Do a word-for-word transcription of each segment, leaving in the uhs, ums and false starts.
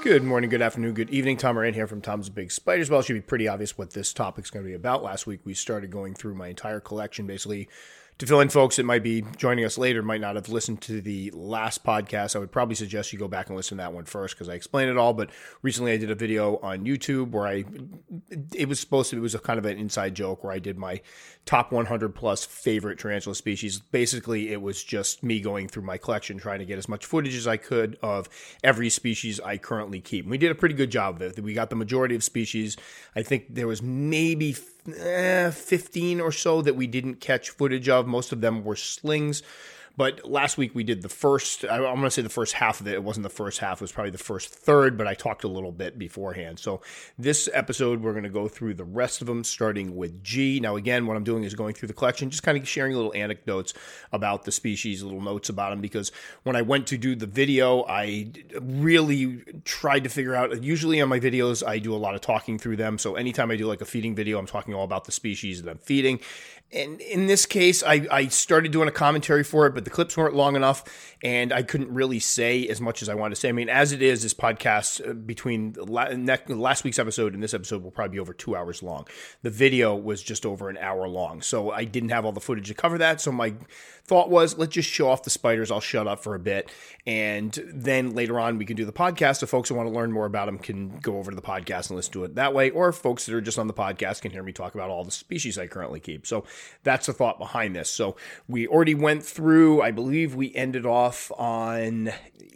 Good morning, good afternoon, good evening. Tom Moran here from Tom's Big Spiders. Well, it should be pretty obvious what this topic's going to be about. Last week, we started going through my entire collection, basically, to fill in folks that might be joining us later, might not have listened to the last podcast. I would probably suggest you go back and listen to that one first because I explained it all. But recently I did a video on YouTube where I, it was supposed to, it was a kind of an inside joke where I did my top one hundred plus favorite tarantula species. Basically, it was just me going through my collection, trying to get as much footage as I could of every species I currently keep. And we did a pretty good job of it. We got the majority of species. I think there was maybe eh, fifteen or so that we didn't catch footage of. Most of them were slings. But last week we did the first, I'm going to say the first half of it. It wasn't the first half. It was probably the first third, but I talked a little bit beforehand. So this episode, we're going to go through the rest of them, starting with G. Now, again, what I'm doing is going through the collection, just kind of sharing little anecdotes about the species, little notes about them, because when I went to do the video, I really tried to figure out, usually on my videos, I do a lot of talking through them. So anytime I do like a feeding video, I'm talking all about the species that I'm feeding. And in this case, I, I started doing a commentary for it, but the clips weren't long enough, and I couldn't really say as much as I wanted to say. I mean, as it is, this podcast, uh, between the la- ne- last week's episode and this episode, will probably be over two hours long. The video was just over an hour long, so I didn't have all the footage to cover that. So my thought was, let's just show off the spiders. I'll shut up for a bit, and then later on we can do the podcast. So folks who want to learn more about them can go over to the podcast and listen to it that way, or folks that are just on the podcast can hear me talk about all the species I currently keep. So that's the thought behind this. So we already went through, I believe we ended off on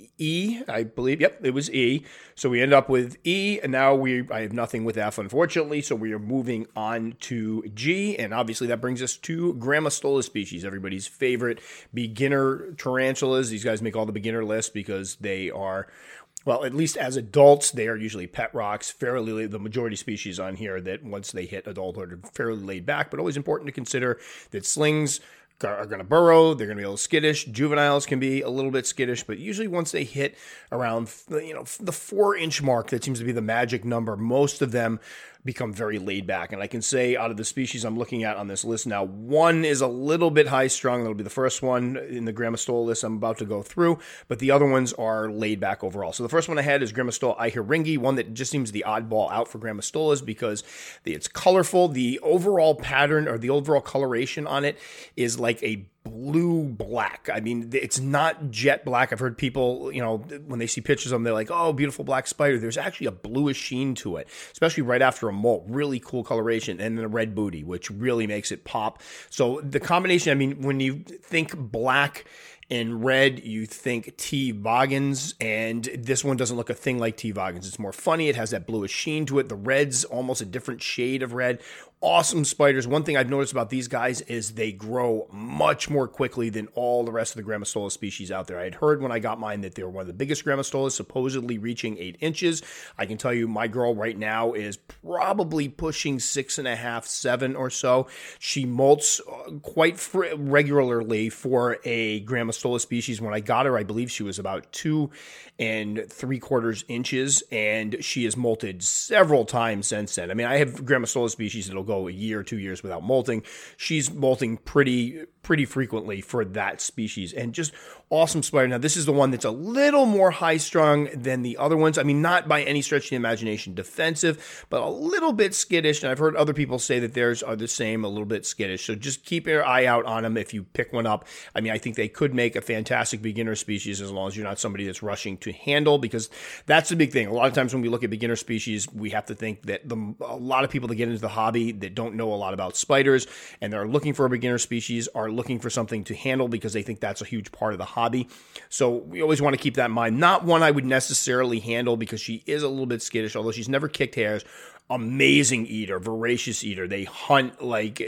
E, I believe. Yep, it was E. So we end up with E, and now we I have nothing with F, unfortunately. So we are moving on to G, and obviously that brings us to Grammostola species, everybody's favorite beginner tarantulas. These guys make all the beginner lists because they are, well, at least as adults, they are usually pet rocks. Fairly, the majority species on here that once they hit adulthood are fairly laid back, but always important to consider that slings are going to burrow. They're going to be a little skittish. Juveniles can be a little bit skittish, but usually once they hit around, you know, the four inch mark, that seems to be the magic number. Most of them become very laid back. And I can say out of the species I'm looking at on this list now, one is a little bit high strung. That'll be the first one in the Grammostola list I'm about to go through, but the other ones are laid back overall. So the first one I had is Grammostola iheringi, one that just seems the oddball out for Grammostolas because it's colorful. The overall pattern or the overall coloration on it is like a blue black. I mean, it's not jet black. I've heard people, you know, when they see pictures of them, they're like, oh, beautiful black spider. There's actually a bluish sheen to it, especially right after a molt. Really cool coloration. And then a red booty, which really makes it pop. So the combination, I mean, when you think black and red, you think T. vagans, and this one doesn't look a thing like T. vagans. It's more funny. It has that bluish sheen to it. The red's almost a different shade of red. Awesome spiders. One thing I've noticed about these guys is they grow much more quickly than all the rest of the Grammostola species out there. I had heard when I got mine that they were one of the biggest Grammostolas, supposedly reaching eight inches. I can tell you my girl right now is probably pushing six and a half, seven or so. She molts quite fr- regularly for a Grammostola species. When I got her, I believe she was about two and three quarters inches, and she has molted several times since then. I mean, I have Grammostola species that'll go a year, two years without molting. She's molting pretty pretty frequently for that species, and just awesome spider. Now, this is the one that's a little more high-strung than the other ones. I mean, not by any stretch of the imagination defensive, but a little bit skittish, and I've heard other people say that theirs are the same, a little bit skittish. So just keep your eye out on them if you pick one up. I mean, I think they could make a fantastic beginner species as long as you're not somebody that's rushing to handle, because that's the big thing. A lot of times when we look at beginner species, we have to think that the, a lot of people that get into the hobby that don't know a lot about spiders and they're looking for a beginner species are looking for something to handle because they think that's a huge part of the hobby. So we always want to keep that in mind. Not one I would necessarily handle because she is a little bit skittish, although she's never kicked hairs. Amazing eater, voracious eater. They hunt like,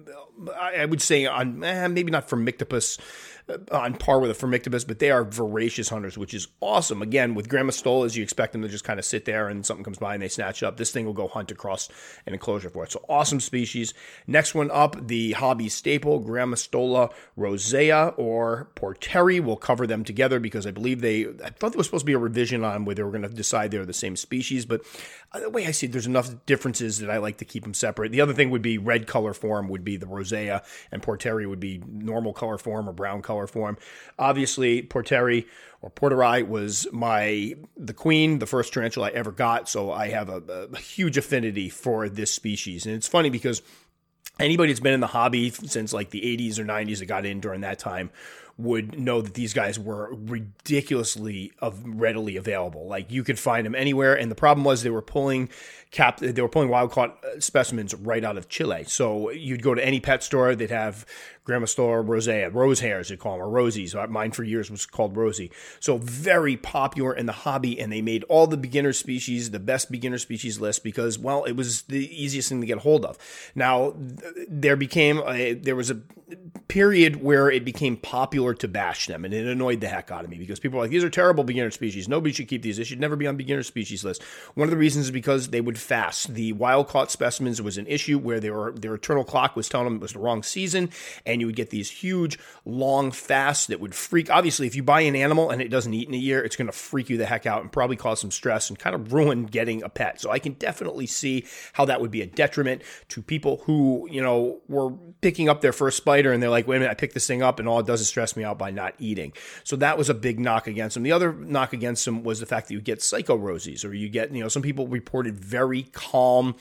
I would say, on eh, maybe not Formictopus, on par with a Formictopus, but they are voracious hunters, which is awesome. Again, with Grammostolas, you expect them to just kind of sit there and something comes by and they snatch it up. This thing will go hunt across an enclosure for it. So awesome species. Next one up, the hobby staple, Grammostola rosea or porteri. We'll cover them together because I believe they, I thought there was supposed to be a revision on where they were going to decide they're the same species, but the way I see it, there's enough differences that I like to keep them separate. The other thing would be red color form would be the rosea, and porteri would be normal color form or brown color color form. Obviously, Porteri or Porteri was my the queen, the first tarantula I ever got, so I have a, a huge affinity for this species. And it's funny because anybody that's been in the hobby since like the eighties or nineties that got in during that time would know that these guys were ridiculously of readily available. Like you could find them anywhere. And the problem was they were pulling cap, they were pulling wild caught specimens right out of Chile. So you'd go to any pet store, they'd have Grammostola rosea, rose hairs, they call them, or rosies. Mine for years was called Rosie. So very popular in the hobby, and they made all the beginner species, the best beginner species list because, well, it was the easiest thing to get a hold of. Now, there became a, there was a period where it became popular to bash them, and it annoyed the heck out of me because people were like, these are terrible beginner species. Nobody should keep these. They should never be on beginner species list. One of the reasons is because they would fast. The wild caught specimens was an issue where they were, their eternal clock was telling them it was the wrong season, and you would get these huge, long fasts that would freak. Obviously, if you buy an animal and it doesn't eat in a year, it's going to freak you the heck out and probably cause some stress and kind of ruin getting a pet. So I can definitely see how that would be a detriment to people who, you know, were picking up their first spider and they're like, wait a minute, I picked this thing up and all it does is stress me out by not eating. So that was a big knock against them. The other knock against them was the fact that you get psycho rosies, or you get, you know, some people reported very calm,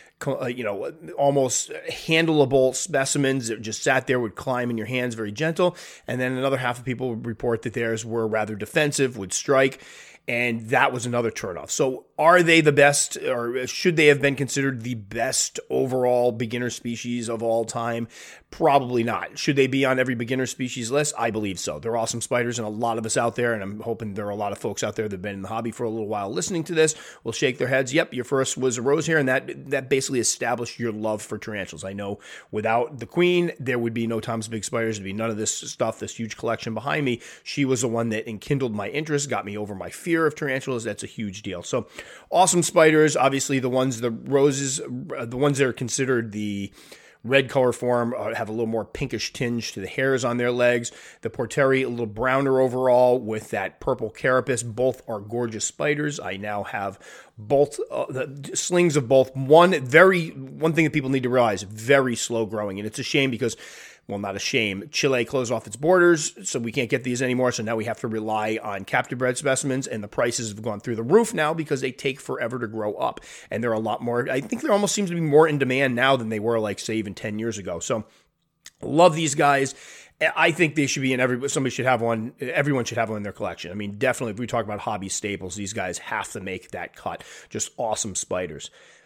you know, almost handleable specimens that just sat there, would climb in your hands, very gentle. And then another half of people would report that theirs were rather defensive, would strike. And that was another turnoff. So are they the best, or should they have been considered the best overall beginner species of all time? Probably not. Should they be on every beginner species list? I believe so. They're awesome spiders, and a lot of us out there, and I'm hoping there are a lot of folks out there that have been in the hobby for a little while listening to this, will shake their heads. Yep, your first was a rose hair, and that that basically established your love for tarantulas. I know without the queen, there would be no Tom's Big Spiders. There'd be none of this stuff, this huge collection behind me. She was the one that enkindled my interest, got me over my fear of tarantulas. That's a huge deal. So awesome spiders. Obviously, the ones, the roses, the ones that are considered the red color form uh, have a little more pinkish tinge to the hairs on their legs. The Porteri, a little browner overall with that purple carapace. Both are gorgeous spiders. I now have both uh, the slings of both. One very one thing that people need to realize, very slow growing, and it's a shame because, well, not a shame, Chile closed off its borders, so we can't get these anymore. So now we have to rely on captive bred specimens, and the prices have gone through the roof now because they take forever to grow up. And they're a lot more, I think there almost seems to be more in demand now than they were, like, say, even ten years ago. So love these guys. I think they should be in every, somebody should have one, everyone should have one in their collection. I mean, definitely, if we talk about hobby staples, these guys have to make that cut. Just awesome spiders.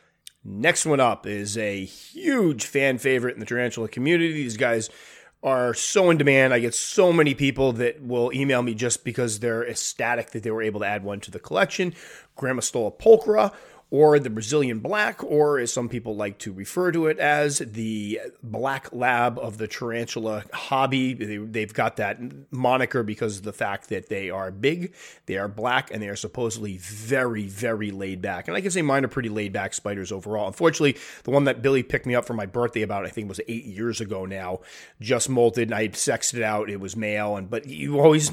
Next one up is a huge fan favorite in the tarantula community. These guys are so in demand. I get so many people that will email me just because they're ecstatic that they were able to add one to the collection. Grammostola pulchra, or the Brazilian black, or as some people like to refer to it as, the black lab of the tarantula hobby. They, they've got that moniker because of the fact that they are big, they are black, and they are supposedly very, very laid back. And I can say mine are pretty laid back spiders overall. Unfortunately, the one that Billy picked me up for my birthday about, I think it was eight years ago now, just molted, and I sexed it out. It was male, and but you always,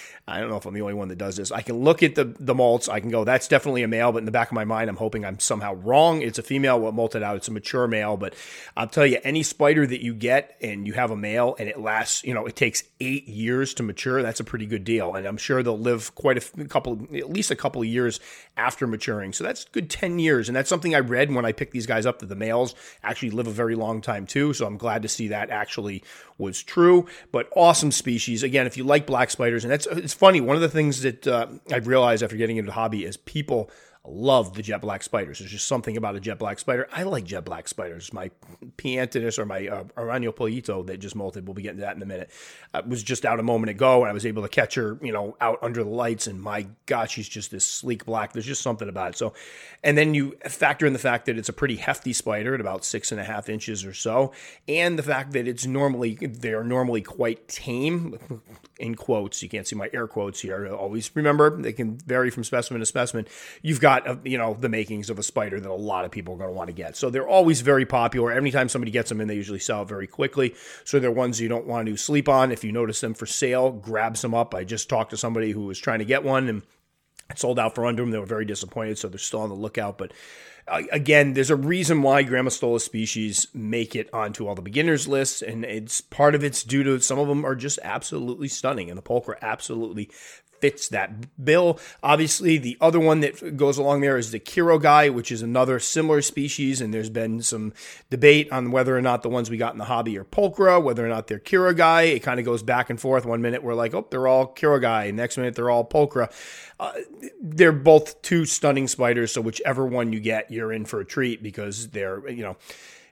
I don't know if I'm the only one that does this. I can look at the, the molts, I can go, that's definitely a male, but in the back of my mind, I'm hoping I'm somehow wrong. It's a female. What molted out, it's a mature male. But I'll tell you, any spider that you get and you have a male and it lasts, you know, it takes eight years to mature, that's a pretty good deal. And I'm sure they'll live quite a couple, at least a couple of years after maturing. So that's good ten years. And that's something I read when I picked these guys up, that the males actually live a very long time too. So I'm glad to see that actually was true. But awesome species. Again, if you like black spiders, and that's, it's funny, one of the things that uh, I've realized after getting into the hobby is people love the jet black spiders. There's just something about a jet black spider. I like jet black spiders. My Piantinus, or my uh, Araño Pollito that just molted, we'll be getting to that in a minute, uh, was just out a moment ago, and I was able to catch her, you know, out under the lights, and my God, she's just this sleek black. There's just something about it. So, and then you factor in the fact that it's a pretty hefty spider at about six and a half inches or so, and the fact that it's normally, they're normally quite tame, in quotes. You can't see my air quotes here. Always remember, they can vary from specimen to specimen. You've got, uh, you know, the makings of a spider that a lot of people are going to want to get. So they're always very popular. Anytime somebody gets them in, they usually sell very quickly. So they're ones you don't want to sleep on. If you notice them for sale, grab some up. I just talked to somebody who was trying to get one, and It sold out for under them. They were very disappointed, so they're still on the lookout. But uh, again, there's a reason why Grammostola species make it onto all the beginners lists, and it's part of it's due to some of them are just absolutely stunning, and the pulchra absolutely fits that bill. Obviously, the other one that goes along there is the Kirogai, which is another similar species, and there's been some debate on whether or not the ones we got in the hobby are pulchra, whether or not they're Kirogai. It kind of goes back and forth. One minute we're like, oh, they're all Kirogai. Next minute they're all pulchra. Uh, they're both two stunning spiders, so whichever one you get, you're in for a treat because they're, you know,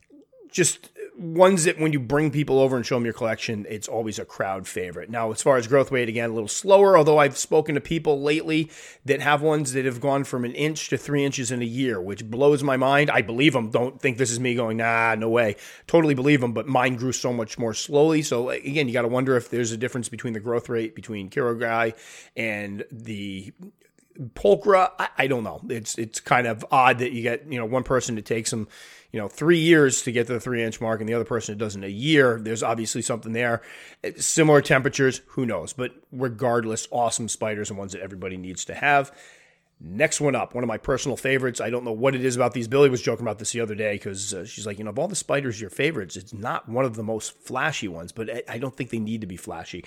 just ones that when you bring people over and show them your collection, it's always a crowd favorite. Now, as far as growth rate, again, a little slower, although I've spoken to people lately that have ones that have gone from an inch to three inches in a year, which blows my mind. I believe them. Don't think this is me going, nah, no way. Totally believe them, but mine grew so much more slowly. So again, you got to wonder if there's a difference between the growth rate between Kirogai and the pulchra. I, I don't know. It's it's kind of odd that you get, you know, one person that takes them, you know, three years to get to the three inch mark and the other person that does in a year. There's obviously something there. Similar temperatures, who knows? But regardless, awesome spiders and ones that everybody needs to have. Next one up, one of my personal favorites. I don't know what it is about these. Billy was joking about this the other day because uh, she's like, you know, of all the spiders, your favorites, it's not one of the most flashy ones, but I, I don't think they need to be flashy.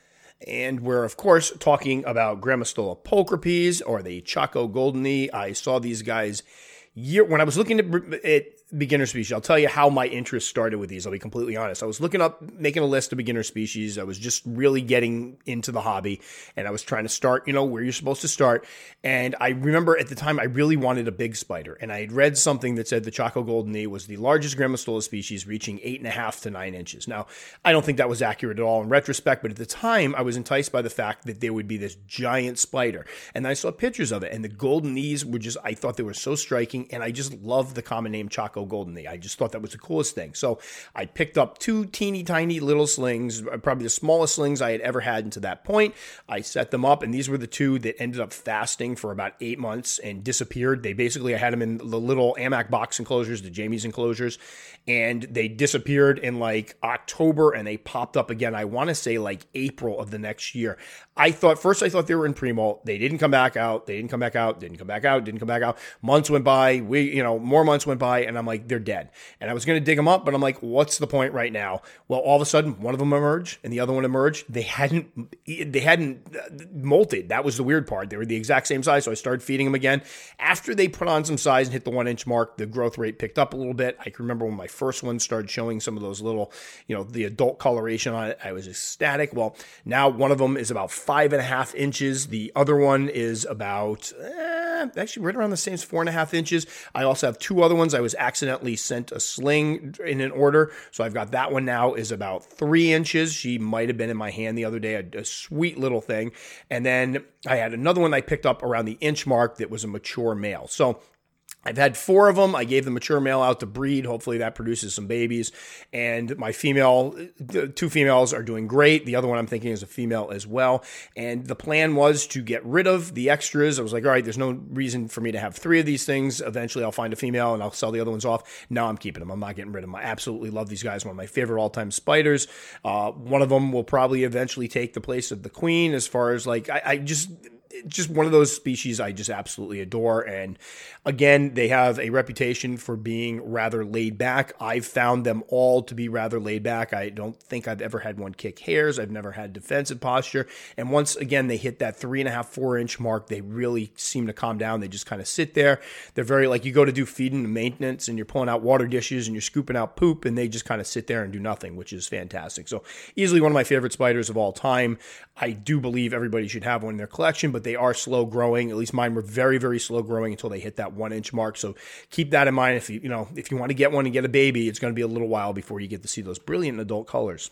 And we're, of course, talking about Grammostola pulchripes or the Chaco goldeni. I saw these guys year when I was looking at, at beginner species. I'll tell you how my interest started with these. I'll be completely honest. I was looking up, making a list of beginner species. I was just really getting into the hobby, and I was trying to start, you know, where you're supposed to start. And I remember at the time I really wanted a big spider, and I had read something that said the Chaco goldeni was the largest Grammostola species, reaching eight and a half to nine inches. Now, I don't think that was accurate at all in retrospect, but at the time I was enticed by the fact that there would be this giant spider, and I saw pictures of it, and the goldenis were just, I thought they were so striking, and I just loved the common name Chaco goldeni. I just thought that was the coolest thing. So I picked up two teeny tiny little slings, probably the smallest slings I had ever had until that point. I set them up, and these were the two that ended up fasting for about eight months and disappeared. They basically, I had them in the little Amac box enclosures, the Jamie's enclosures, and they disappeared in like October, and they popped up again, I want to say like April of the next year. I thought, first I thought they were in pre-molt. They didn't come back out. They didn't come back out. Didn't come back out. Didn't come back out. Months went by. We, you know, more months went by, and I'm like, they're dead. And I was going to dig them up, but I'm like, what's the point right now? Well, all of a sudden, one of them emerged, and the other one emerged. They hadn't, they hadn't molted. That was the weird part. They were the exact same size, so I started feeding them again. After they put on some size and hit the one inch mark, the growth rate picked up a little bit. I can remember when my first one started showing some of those little, you know, the adult coloration on it. I was ecstatic. Well, now one of them is about five and a half inches. The other one is about, eh, actually right around the same as four and a half inches. I also have two other ones. I was accidentally sent a sling in an order, so I've got that one now is about three inches. She might have been in my hand the other day, a, a sweet little thing. And then I had another one I picked up around the inch mark that was a mature male. So I've had four of them. I gave the mature male out to breed. Hopefully that produces some babies. And my female, the two females are doing great. The other one I'm thinking is a female as well. And the plan was to get rid of the extras. I was like, all right, there's no reason for me to have three of these things. Eventually I'll find a female and I'll sell the other ones off. No, I'm keeping them. I'm not getting rid of them. I absolutely love these guys. One of my favorite all-time spiders. Uh, one of them will probably eventually take the place of the queen as far as like, I, I just... just one of those species I just absolutely adore. And again, they have a reputation for being rather laid back. I've found them all to be rather laid back. I don't think I've ever had one kick hairs. I've never had defensive posture. And once again, they hit that three and a half, four inch mark, they really seem to calm down. They just kind of sit there. They're very like, you go to do feeding and maintenance and you're pulling out water dishes and you're scooping out poop and they just kind of sit there and do nothing, which is fantastic. So easily one of my favorite spiders of all time. I do believe everybody should have one in their collection, but they are slow growing. At least mine were very, very slow growing until they hit that one inch mark. So keep that in mind. If you, you know, if you want to get one and get a baby, it's going to be a little while before you get to see those brilliant adult colors.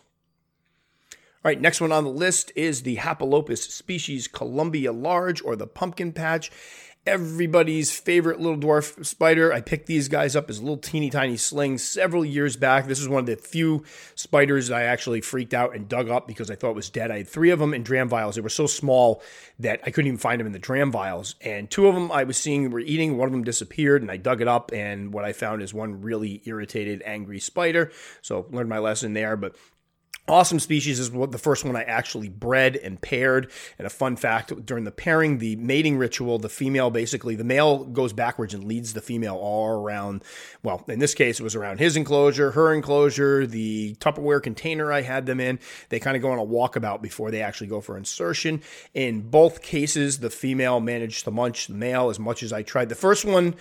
All right, next one on the list is the Hapalopus species Columbia large, or the pumpkin patch. Everybody's favorite little dwarf spider. I picked these guys up as little teeny tiny slings several years back. This is one of the few spiders I actually freaked out and dug up because I thought it was dead. I had three of them in dram vials. They were so small that I couldn't even find them in the dram vials. And two of them I was seeing were eating. One of them disappeared, and I dug it up, and what I found is one really irritated, angry spider. So learned my lesson there, but Awesome species is what the first one I actually bred and paired. And a fun fact, during the pairing, the mating ritual, the female basically, the male goes backwards and leads the female all around. Well, in this case, it was around his enclosure, her enclosure, the Tupperware container I had them in. They kind of go on a walkabout before they actually go for insertion. In both cases, the female managed to munch the male as much as I tried. The first one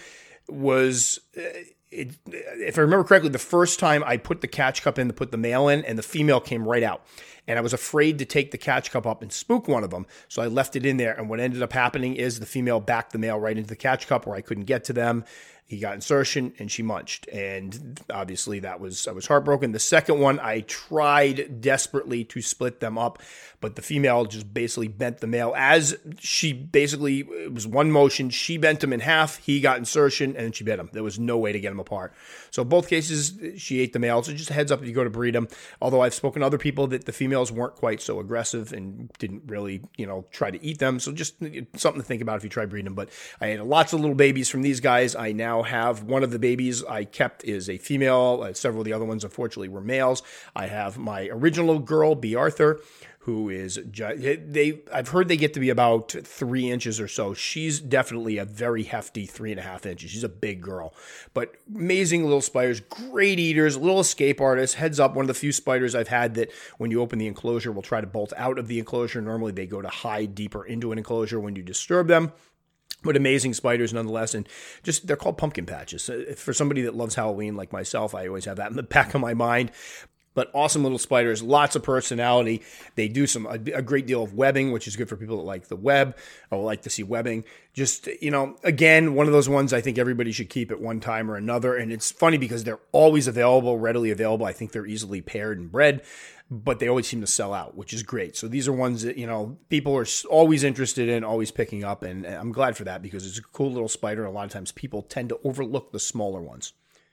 was... Uh, It, if I remember correctly, the first time I put the catch cup in to put the male in, and the female came right out. And I was afraid to take the catch cup up and spook one of them. So I left it in there. And what ended up happening is the female backed the male right into the catch cup where I couldn't get to them. He got insertion and she munched. And obviously that was, I was heartbroken. The second one, I tried desperately to split them up, but the female just basically bent the male as she basically, it was one motion. She bent him in half. He got insertion and she bit him. There was no way to get them apart. So both cases, she ate the male. So just a heads up if you go to breed them. Although I've spoken to other people that the females weren't quite so aggressive and didn't really, you know, try to eat them. So just something to think about if you try breeding them. But I had lots of little babies from these guys. I now have one of the babies I kept is a female. Uh, several of the other ones, unfortunately, were males. I have my original girl, B. Arthur, who is, they, I've heard they get to be about three inches or so. She's definitely a very hefty three and a half inches. She's a big girl, but amazing little spiders, great eaters, little escape artists. Heads up, one of the few spiders I've had that when you open the enclosure will try to bolt out of the enclosure. Normally they go to hide deeper into an enclosure when you disturb them. But amazing spiders nonetheless, and just they're called pumpkin patches. For somebody that loves Halloween like myself, I always have that in the back of my mind. But awesome little spiders, lots of personality. They do some a, a great deal of webbing, which is good for people that like the web or like to see webbing. Just, you know, again, one of those ones I think everybody should keep at one time or another. And it's funny because they're always available, readily available. I think they're easily paired and bred, but they always seem to sell out, which is great. So these are ones that, you know, people are always interested in, always picking up. And I'm glad for that because it's a cool little spider. And a lot of times people tend to overlook the smaller ones.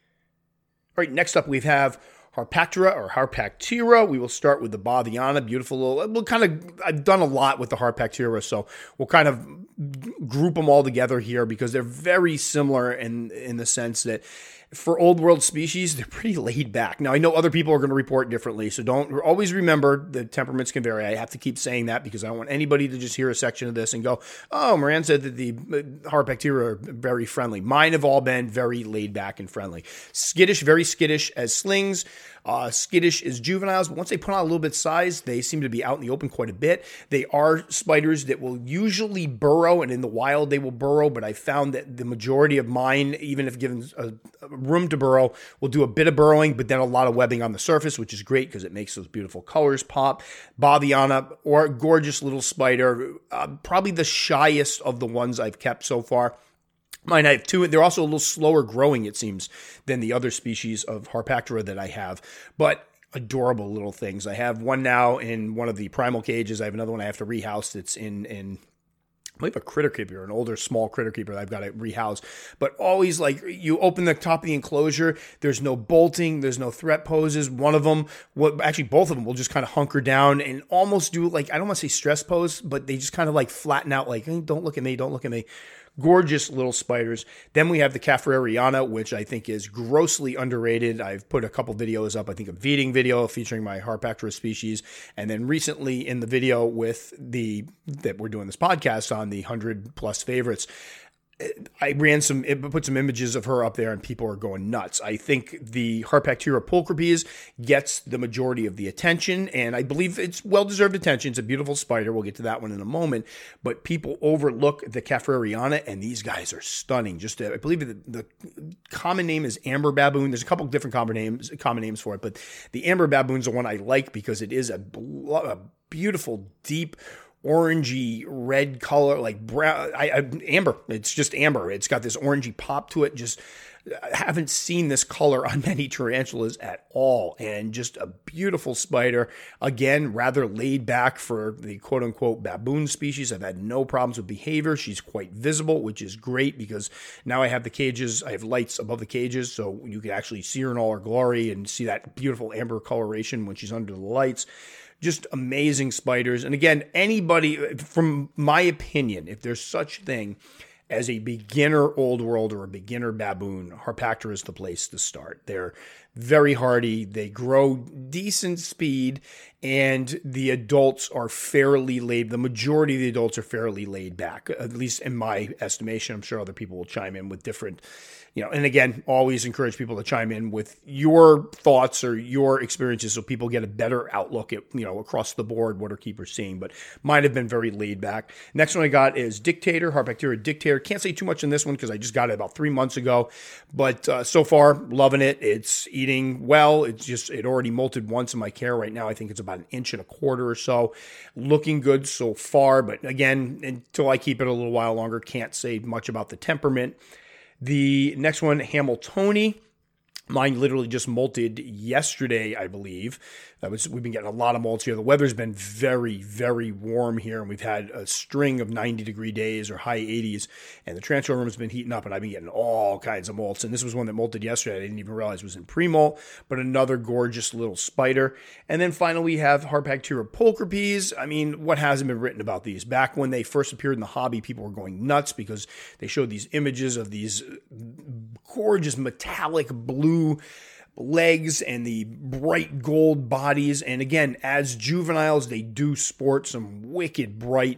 All right, next up we have Harpactira or Harpactira. We will start with the Bothiana. Beautiful little, we'll kind of, I've done a lot with the Harpactira, so we'll kind of group them all together here because they're very similar in, in the sense that for old world species, they're pretty laid back. Now, I know other people are going to report differently, so don't always remember the temperaments can vary. I have to keep saying that because I don't want anybody to just hear a section of this and go, oh, Moran said that the Harpactira are very friendly. Mine have all been very laid back and friendly. Skittish, very skittish as slings. Uh, skittish as juveniles, but once they put on a little bit of size, they seem to be out in the open quite a bit. They are spiders that will usually burrow, and in the wild they will burrow, but I found that the majority of mine, even if given a, a room to burrow, will do a bit of burrowing, but then a lot of webbing on the surface, which is great because it makes those beautiful colors pop. Bothiana, or gorgeous little spider, uh, probably the shyest of the ones I've kept so far. Mine, I have two. They're also a little slower growing, it seems, than the other species of Harpactira that I have. But adorable little things. I have one now in one of the primal cages. I have another one I have to rehouse that's in, in I believe a critter keeper, an older small critter keeper that I've got to rehouse. But always like you open the top of the enclosure, there's no bolting, there's no threat poses. One of them, what actually both of them will just kind of hunker down and almost do like, I don't want to say stress pose, but they just kind of like flatten out like, hey, don't look at me, don't look at me. Gorgeous little spiders. Then we have the Caffrariana, which I think is grossly underrated. I've put a couple videos up, I think a feeding video featuring my Harpactira species. And then recently in the video with the, that we're doing this podcast on, the one hundred plus favorites, I ran some, it put some images of her up there and people are going nuts. I think the Harpactira pulchripes gets the majority of the attention and I believe it's well-deserved attention. It's a beautiful spider. We'll get to that one in a moment, but people overlook the Caffrariana and these guys are stunning. Just, to, I believe the, the common name is amber baboon. There's a couple different common names, common names for it, but the amber baboon's the one I like because it is a, a beautiful, deep, orangey red color, like brown, I, I, amber. It's just amber. It's got this orangey pop to it. Just I haven't seen this color on many tarantulas at all. And just a beautiful spider. Again, rather laid back for the quote unquote baboon species. I've had no problems with behavior. She's quite visible, which is great because now I have the cages. I have lights above the cages. So you can actually see her in all her glory and see that beautiful amber coloration when she's under the lights. Just amazing spiders. And again, anybody, from my opinion, if there's such thing as a beginner old world or a beginner baboon, Harpactira is the place to start. They're very hardy. They grow decent speed, and the adults are fairly laid. The majority of the adults are fairly laid back, at least in my estimation. I'm sure other people will chime in with different, you know, and again, always encourage people to chime in with your thoughts or your experiences so people get a better outlook at, you know, across the board, what are keepers seeing, but mine have been very laid back. Next one I got is Dictator, Harpactira Dictator. Can't say too much in this one because I just got it about three months ago, but uh, so far, loving it. It's eating well. It's just, it already molted once in my care right now. I think it's about an inch and a quarter or so. Looking good so far, but again, until I keep it a little while longer, can't say much about the temperament. The next one, Hamiltoni. Mine literally just molted yesterday, I believe. That was, we've been getting a lot of molts here. The weather's been very, very warm here, and we've had a string of ninety degree days or high eighties, and the transfer room has been heating up, and I've been getting all kinds of molts. And this was one that molted yesterday. I didn't even realize was in pre-molt, but another gorgeous little spider. And then finally, we have Harpactira pulchripes. I mean, what hasn't been written about these? Back when they first appeared in the hobby, people were going nuts because they showed these images of these gorgeous metallic blue legs and the bright gold bodies. And again, as juveniles, they do sport some wicked bright,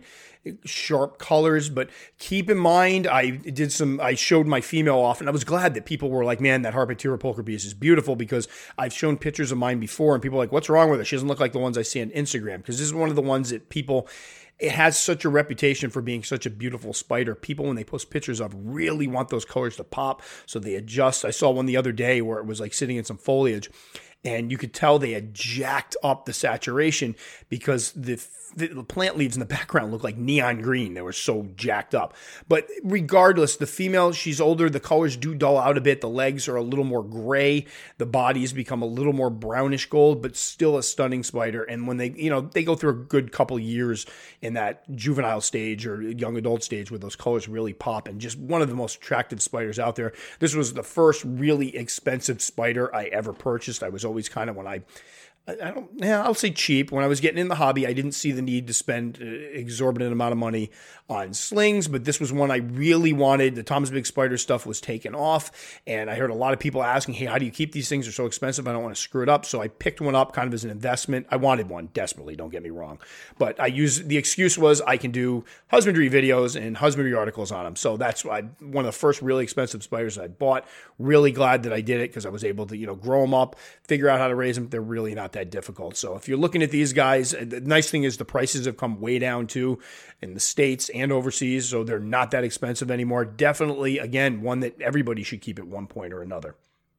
sharp colors. But keep in mind, I did some, I showed my female off, and I was glad that people were like, man, that Harpactira pulchripes is beautiful, because I've shown pictures of mine before and people are like, what's wrong with her? She doesn't look like the ones I see on Instagram. Because this is one of the ones that people, it has such a reputation for being such a beautiful spider. People, when they post pictures of, really want those colors to pop, so they adjust. I saw one the other day where it was like sitting in some foliage, and you could tell they had jacked up the saturation because the, the plant leaves in the background looked like neon green. They were so jacked up. But regardless, the female, she's older. The colors do dull out a bit. The legs are a little more gray. The body's become a little more brownish gold, but still a stunning spider. And when they, you know, they go through a good couple years in that juvenile stage or young adult stage where those colors really pop, and just one of the most attractive spiders out there. This was the first really expensive spider I ever purchased. I was always kind of, when I, I don't, yeah, I'll say cheap. When I was getting in the hobby, I didn't see the need to spend an exorbitant amount of money on slings, but this was one I really wanted. The Tom's Big Spider stuff was taken off, and I heard a lot of people asking, hey, how do you keep these things? They're so expensive. I don't want to screw it up. So I picked one up kind of as an investment. I wanted one desperately, don't get me wrong. But I used, the excuse was I can do husbandry videos and husbandry articles on them. So that's why one of the first really expensive spiders I bought. Really glad that I did it, because I was able to, you know, grow them up, figure out how to raise them. They're really not that difficult. So if you're looking at these guys, the nice thing is the prices have come way down too in the States and overseas, so they're not that expensive anymore. Definitely, again, one that everybody should keep at one point or another.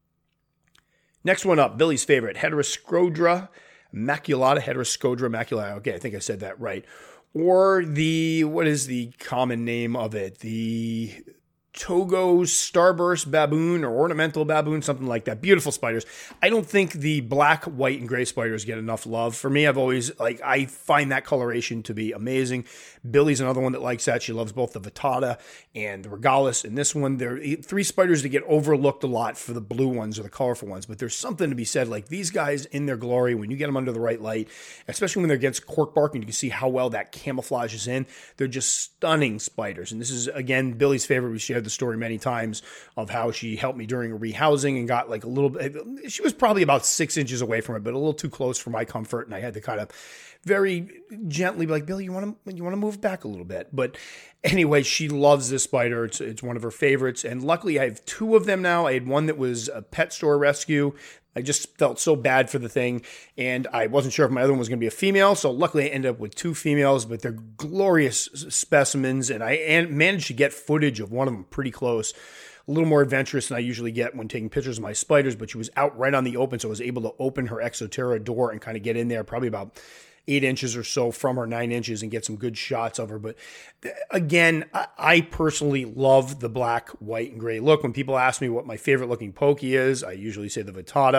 Next one up, Billy's favorite, Heteroscodra maculata, Heteroscodra maculata. Okay, I think I said that right. Or the, what is the common name of it? The Togo starburst baboon or ornamental baboon, something like that. Beautiful spiders. I don't think the black, white, and gray spiders get enough love. For me, I've always, like, I find that coloration to be amazing. Billy's another one that likes that. She loves both the Vittata and the Regalis. And this one, there are three spiders that get overlooked a lot for the blue ones or the colorful ones. But there's something to be said, like these guys in their glory, when you get them under the right light, especially when they're against cork bark and you can see how well that camouflages in, they're just stunning spiders. And this is, again, Billy's favorite. We shared the story many times of how she helped me during a rehousing and got like a little bit, she was probably about six inches away from it, but a little too close for my comfort. And I had to kind of very gently be like, Billy, you want to, you want to move back a little bit. But anyway, she loves this spider. It's, it's one of her favorites. And luckily I have two of them now. I had one that was a pet store rescue. I just felt so bad for the thing, and I wasn't sure if my other one was going to be a female, so luckily I ended up with two females, but they're glorious specimens, and I managed to get footage of one of them pretty close. A little more adventurous than I usually get when taking pictures of my spiders, but she was out right on the open, so I was able to open her Exoterra door and kind of get in there, probably about eight inches or so from her, nine inches, and get some good shots of her. But again, I personally love the black, white, and gray look. When people ask me what my favorite looking pokey is, I usually say the Vittata.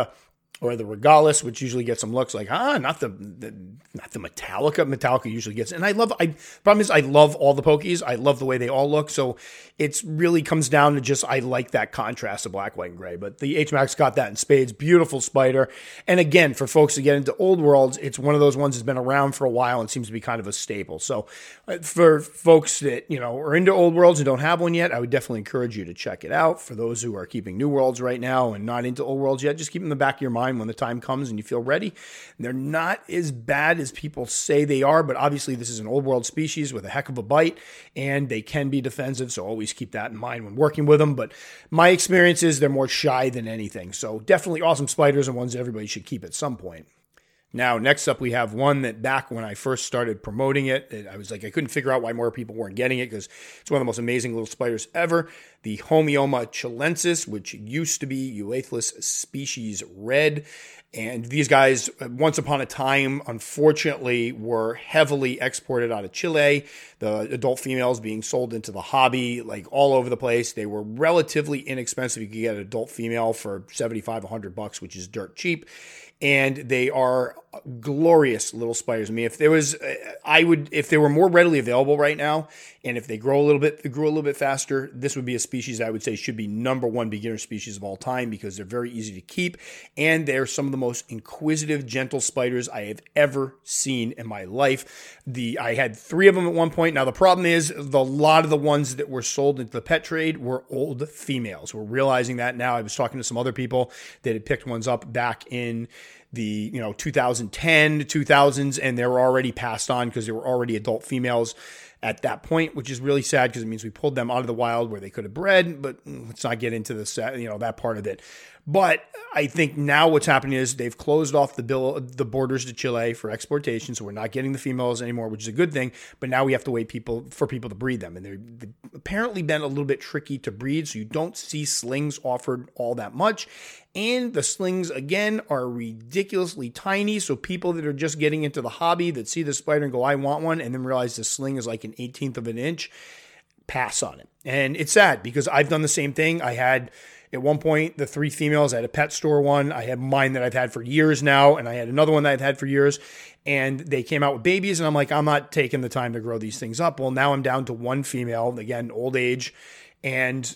or the Regalis, which usually gets some looks like, ah, not the, the not the Metallica. Metallica usually gets, and I love, I, problem is I love all the Pokies. I love the way they all look. So it's really comes down to just, I like that contrast of black, white, and gray. But the H-Max got that in spades. Beautiful spider. And again, for folks to get into Old Worlds, it's one of those ones that's been around for a while and seems to be kind of a staple. So for folks that, you know, are into Old Worlds and don't have one yet, I would definitely encourage you to check it out. For those who are keeping New Worlds right now and not into Old Worlds yet, just keep them in the back of your mind when the time comes and you feel ready. They're not as bad as people say they are, but obviously this is an Old World species with a heck of a bite, and they can be defensive, so always keep that in mind when working with them. But my experience is they're more shy than anything. So definitely awesome spiders and ones everybody should keep at some point. Now, next up, we have one that back when I first started promoting it, I was like, I couldn't figure out why more people weren't getting it because it's one of the most amazing little spiders ever. The Homeoma chilensis, which used to be Euathlus species red. And these guys, once upon a time, unfortunately, were heavily exported out of Chile. The adult females being sold into the hobby, like all over the place. They were relatively inexpensive. You could get an adult female for seventy-five, a hundred bucks, which is dirt cheap. And they are glorious little spiders. I mean, if there was, I would, if they were more readily available right now, and if they grow a little bit, they grew a little bit faster, this would be a species I would say should be number one beginner species of all time because they're very easy to keep, and they're some of the most inquisitive, gentle spiders I have ever seen in my life. The I had three of them at one point. Now, the problem is the lot of the ones that were sold into the pet trade were old females. We're realizing that now. I was talking to some other people that had picked ones up back in the, you know, two thousand ten to two thousands, and they were already passed on because they were already adult females at that point, which is really sad because it means we pulled them out of the wild where they could have bred, but let's not get into the, you know, that part of it. But I think now what's happening is they've closed off the bill, the borders to Chile for exportation, so we're not getting the females anymore, which is a good thing. But now we have to wait people for people to breed them, and they've apparently been a little bit tricky to breed, so you don't see slings offered all that much. And the slings, again, are ridiculously tiny, so people that are just getting into the hobby that see the spider and go, I want one, and then realize the sling is like an eighteenth of an inch, pass on it. And it's sad because I've done the same thing. I had... At one point, the three females, I had a pet store one. I had mine that I've had for years now, and I had another one that I've had for years, and they came out with babies, and I'm like, I'm not taking the time to grow these things up. Well, now I'm down to one female, again, old age, and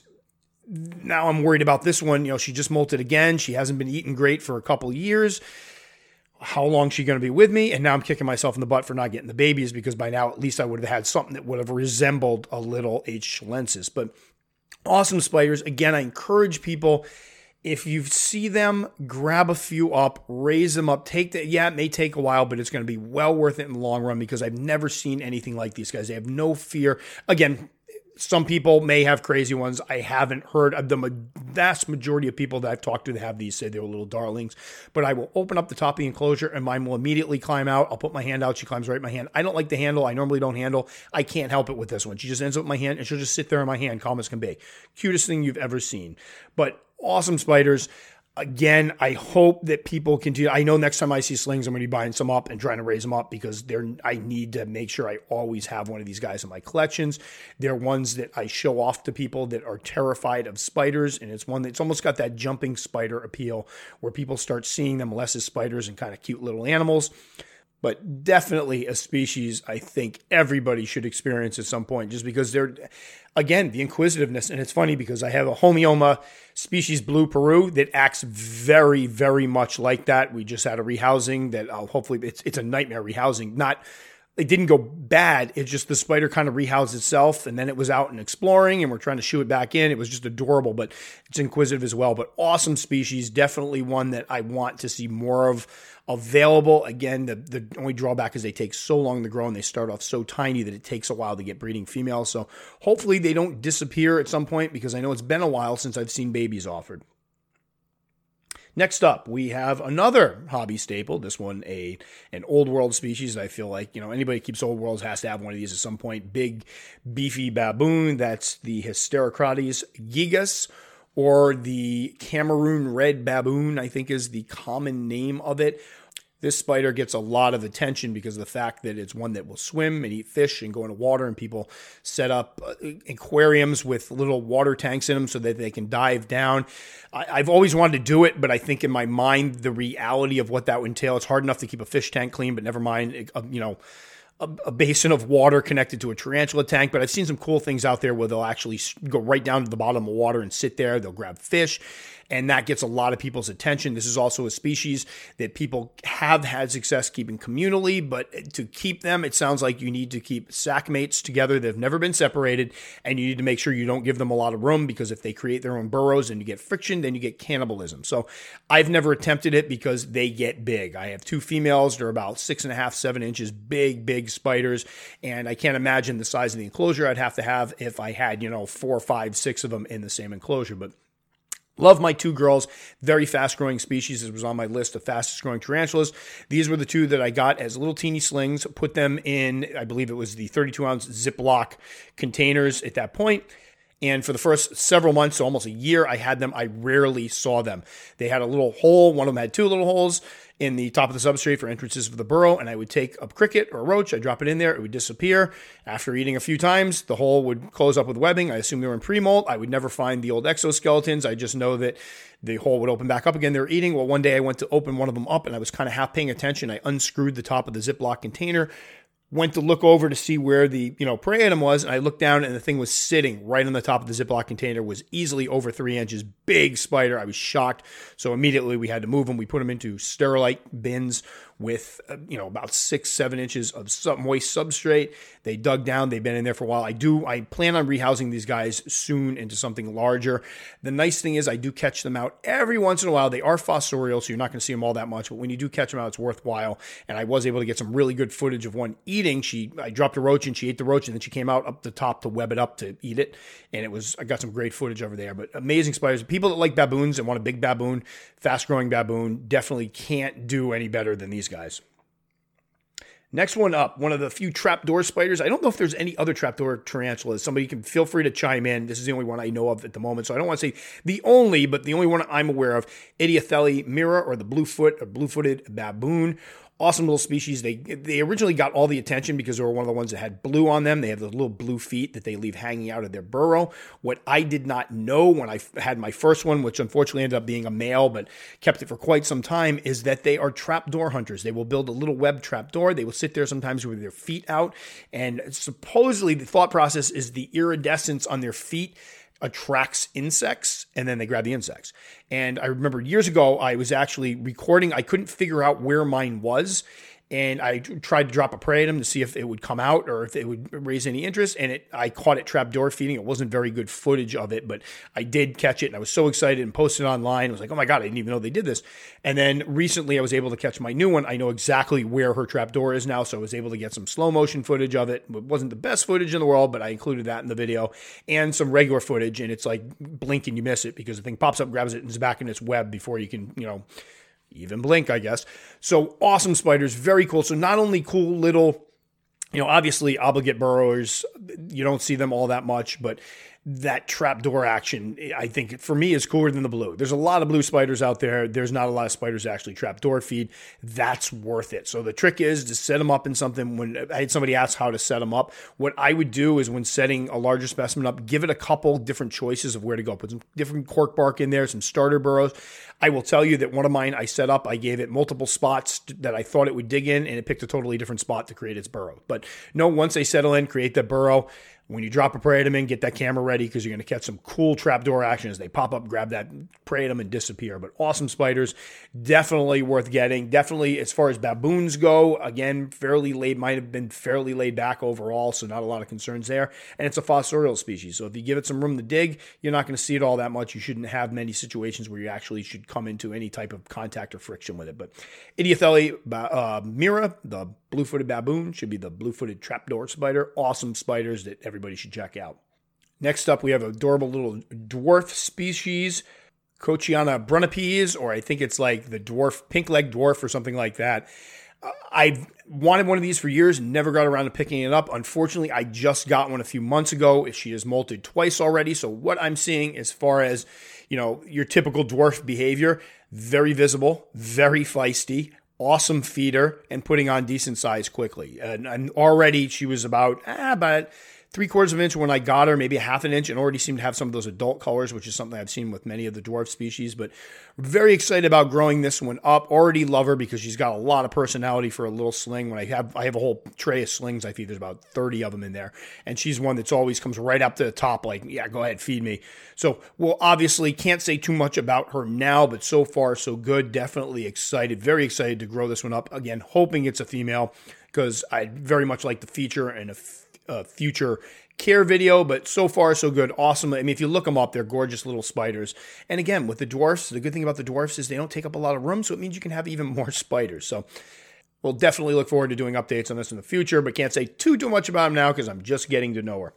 now I'm worried about this one. You know, she just molted again. She hasn't been eating great for a couple of years. How long is she going to be with me? And now I'm kicking myself in the butt for not getting the babies because by now at least I would have had something that would have resembled a little H. chilensis. But awesome spiders. Again, I encourage people, if you see them, grab a few up, raise them up, take the, yeah, it may take a while, but it's going to be well worth it in the long run because I've never seen anything like these guys. They have no fear. Again, some people may have crazy ones. I haven't heard of the vast majority of people that I've talked to that have these say they were little darlings. But I will open up the top of the enclosure and mine will immediately climb out. I'll put my hand out. She climbs right in my hand. I don't like the handle. I normally don't handle. I can't help it with this one. She just ends up in my hand and she'll just sit there in my hand, calm as can be. Cutest thing you've ever seen. But awesome spiders. Again, I hope that people continue. I know next time I see slings, I'm going to be buying some up and trying to raise them up because they're, I need to make sure I always have one of these guys in my collections. They're ones that I show off to people that are terrified of spiders, and it's one that's almost got that jumping spider appeal where people start seeing them less as spiders and kind of cute little animals. But definitely a species I think everybody should experience at some point just because they're, again, the inquisitiveness. And it's funny because I have a Homeoma species Blue Peru that acts very, very much like that. We just had a rehousing that I'll hopefully, it's, it's a nightmare rehousing. Not, it didn't go bad. It's just the spider kind of rehoused itself and then it was out and exploring and we're trying to shoo it back in. It was just adorable, but it's inquisitive as well. But awesome species, definitely one that I want to see more of available. Again, the, the only drawback is they take so long to grow and they start off so tiny that it takes a while to get breeding females. So hopefully they don't disappear at some point because I know it's been a while since I've seen babies offered. Next up, we have another hobby staple. This one, a an old world species. I feel like, you know, anybody who keeps old worlds has to have one of these at some point. Big, beefy baboon. That's the Hysterocrates gigas, or the Cameroon red baboon, I think is the common name of it. This spider gets a lot of attention because of the fact that it's one that will swim and eat fish and go into water, and people set up aquariums with little water tanks in them so that they can dive down. I, I've always wanted to do it, but I think in my mind, the reality of what that would entail, it's hard enough to keep a fish tank clean, but never mind, you know, A, a basin of water connected to a tarantula tank. But I've seen some cool things out there where they'll actually go right down to the bottom of water and sit there. They'll grab fish, and that gets a lot of people's attention. This is also a species that people have had success keeping communally, but to keep them, it sounds like you need to keep sack mates together. They've never been separated, and you need to make sure you don't give them a lot of room, because if they create their own burrows and you get friction, then you get cannibalism. So I've never attempted it because they get big. I have two females. They're about six and a half, seven inches, big, big spiders, and I can't imagine the size of the enclosure I'd have to have if I had, you know, four, five, six of them in the same enclosure. But love my two girls, very fast-growing species. This was on my list of fastest-growing tarantulas. These were the two that I got as little teeny slings, put them in, I believe it was the thirty-two ounce Ziploc containers at that point. And for the first several months, so almost a year, I had them. I rarely saw them. They had a little hole. One of them had two little holes in the top of the substrate for entrances for the burrow, and I would take a cricket or a roach, I'd drop it in there, it would disappear. After eating a few times, the hole would close up with webbing. I assume they were in pre-molt. I would never find the old exoskeletons. I just know that the hole would open back up again. They were eating. Well, one day I went to open one of them up, and I was kind of half paying attention. I unscrewed the top of the Ziploc container, went to look over to see where the, you know, prey item was, and I looked down, and the thing was sitting right on the top of the Ziploc container, was easily over three inches, big spider. I was shocked. So immediately we had to move them. We put them into Sterilite bins with, uh, you know, about six, seven inches of sub- moist substrate. They dug down. They've been in there for a while. I do, I plan on rehousing these guys soon into something larger. The nice thing is I do catch them out every once in a while. They are fossorial, so you're not going to see them all that much, but when you do catch them out, it's worthwhile. And I was able to get some really good footage of one eating. She, I dropped a roach and she ate the roach, and then she came out up the top to web it up to eat it. And it was, I got some great footage over there, but amazing spiders. People that like baboons and want a big baboon, fast growing baboon, definitely can't do any better than these guys. Next one up, one of the few trapdoor spiders. I don't know if there's any other trapdoor tarantulas. Somebody can feel free to chime in. This is the only one I know of at the moment, so I don't want to say the only, but the only one I'm aware of, Idiathele mira, or the bluefoot or blue-footed baboon. Awesome little species. They they originally got all the attention because they were one of the ones that had blue on them. They have the little blue feet that they leave hanging out of their burrow. What I did not know when I had my first one, which unfortunately ended up being a male, but kept it for quite some time, is that they are trapdoor hunters. They will build a little web trapdoor. They will sit there sometimes with their feet out, and supposedly the thought process is the iridescence on their feet attracts insects, and then they grab the insects. And I remember years ago, I was actually recording. I couldn't figure out where mine was, and I tried to drop a prey at him to see if it would come out or if it would raise any interest. And it, I caught it trapdoor feeding. It wasn't very good footage of it, but I did catch it, and I was so excited and posted it online. I was like, oh my God, I didn't even know they did this. And then recently I was able to catch my new one. I know exactly where her trapdoor is now, so I was able to get some slow motion footage of it. It wasn't the best footage in the world, but I included that in the video, and some regular footage. And it's like blink and you miss it, because the thing pops up, grabs it, and is back in its web before you can, you know, even blink, I guess. So awesome spiders, very cool. So not only cool little, you know, obviously obligate burrowers, you don't see them all that much, but that trapdoor action, I think for me, is cooler than the blue. There's a lot of blue spiders out there. There's not a lot of spiders that actually trapdoor feed. That's worth it. So the trick is to set them up in something. When I had somebody ask how to set them up, what I would do is, when setting a larger specimen up, give it a couple different choices of where to go. Put some different cork bark in there, some starter burrows. I will tell you that one of mine I set up, I gave it multiple spots that I thought it would dig in, and it picked a totally different spot to create its burrow. But no, once they settle in, create the burrow. When you drop a prey item in, get that camera ready, because you're going to catch some cool trapdoor action as they pop up, grab that prey item, and disappear. But awesome spiders, definitely worth getting. Definitely, as far as baboons go, again, fairly laid, might have been fairly laid back overall, so not a lot of concerns there. And it's a fossorial species, so if you give it some room to dig, you're not going to see it all that much. You shouldn't have many situations where you actually should come into any type of contact or friction with it. But Idiathele uh, mira, the blue-footed baboon, should be the blue-footed trapdoor spider. Awesome spiders that everybody should check out. Next up, we have an adorable little dwarf species, Kochiana brunipes, or I think it's like the dwarf, pink leg dwarf or something like that. Uh, I've wanted one of these for years, never got around to picking it up. Unfortunately, I just got one a few months ago. She has molted twice already. So what I'm seeing as far as, you know, your typical dwarf behavior, very visible, very feisty, awesome feeder, and putting on decent size quickly. And, and already she was about, ah, about three quarters of an inch when I got her, maybe a half an inch, and already seemed to have some of those adult colors, which is something I've seen with many of the dwarf species. But very excited about growing this one up. Already love her because she's got a lot of personality for a little sling. When I have I have a whole tray of slings, I feed there's about thirty of them in there, and she's one that's always comes right up to the top, like, yeah, go ahead, feed me. So we'll obviously can't say too much about her now, but so far so good. Definitely excited, very excited to grow this one up. Again, hoping it's a female because I'd very much like to feature in a Uh, future care video, but so far so good. Awesome. I mean, if you look them up, they're gorgeous little spiders. And again, with the dwarfs, the good thing about the dwarfs is they don't take up a lot of room, so it means you can have even more spiders. So we'll definitely look forward to doing updates on this in the future, but can't say too, too much about them now because I'm just getting to know her.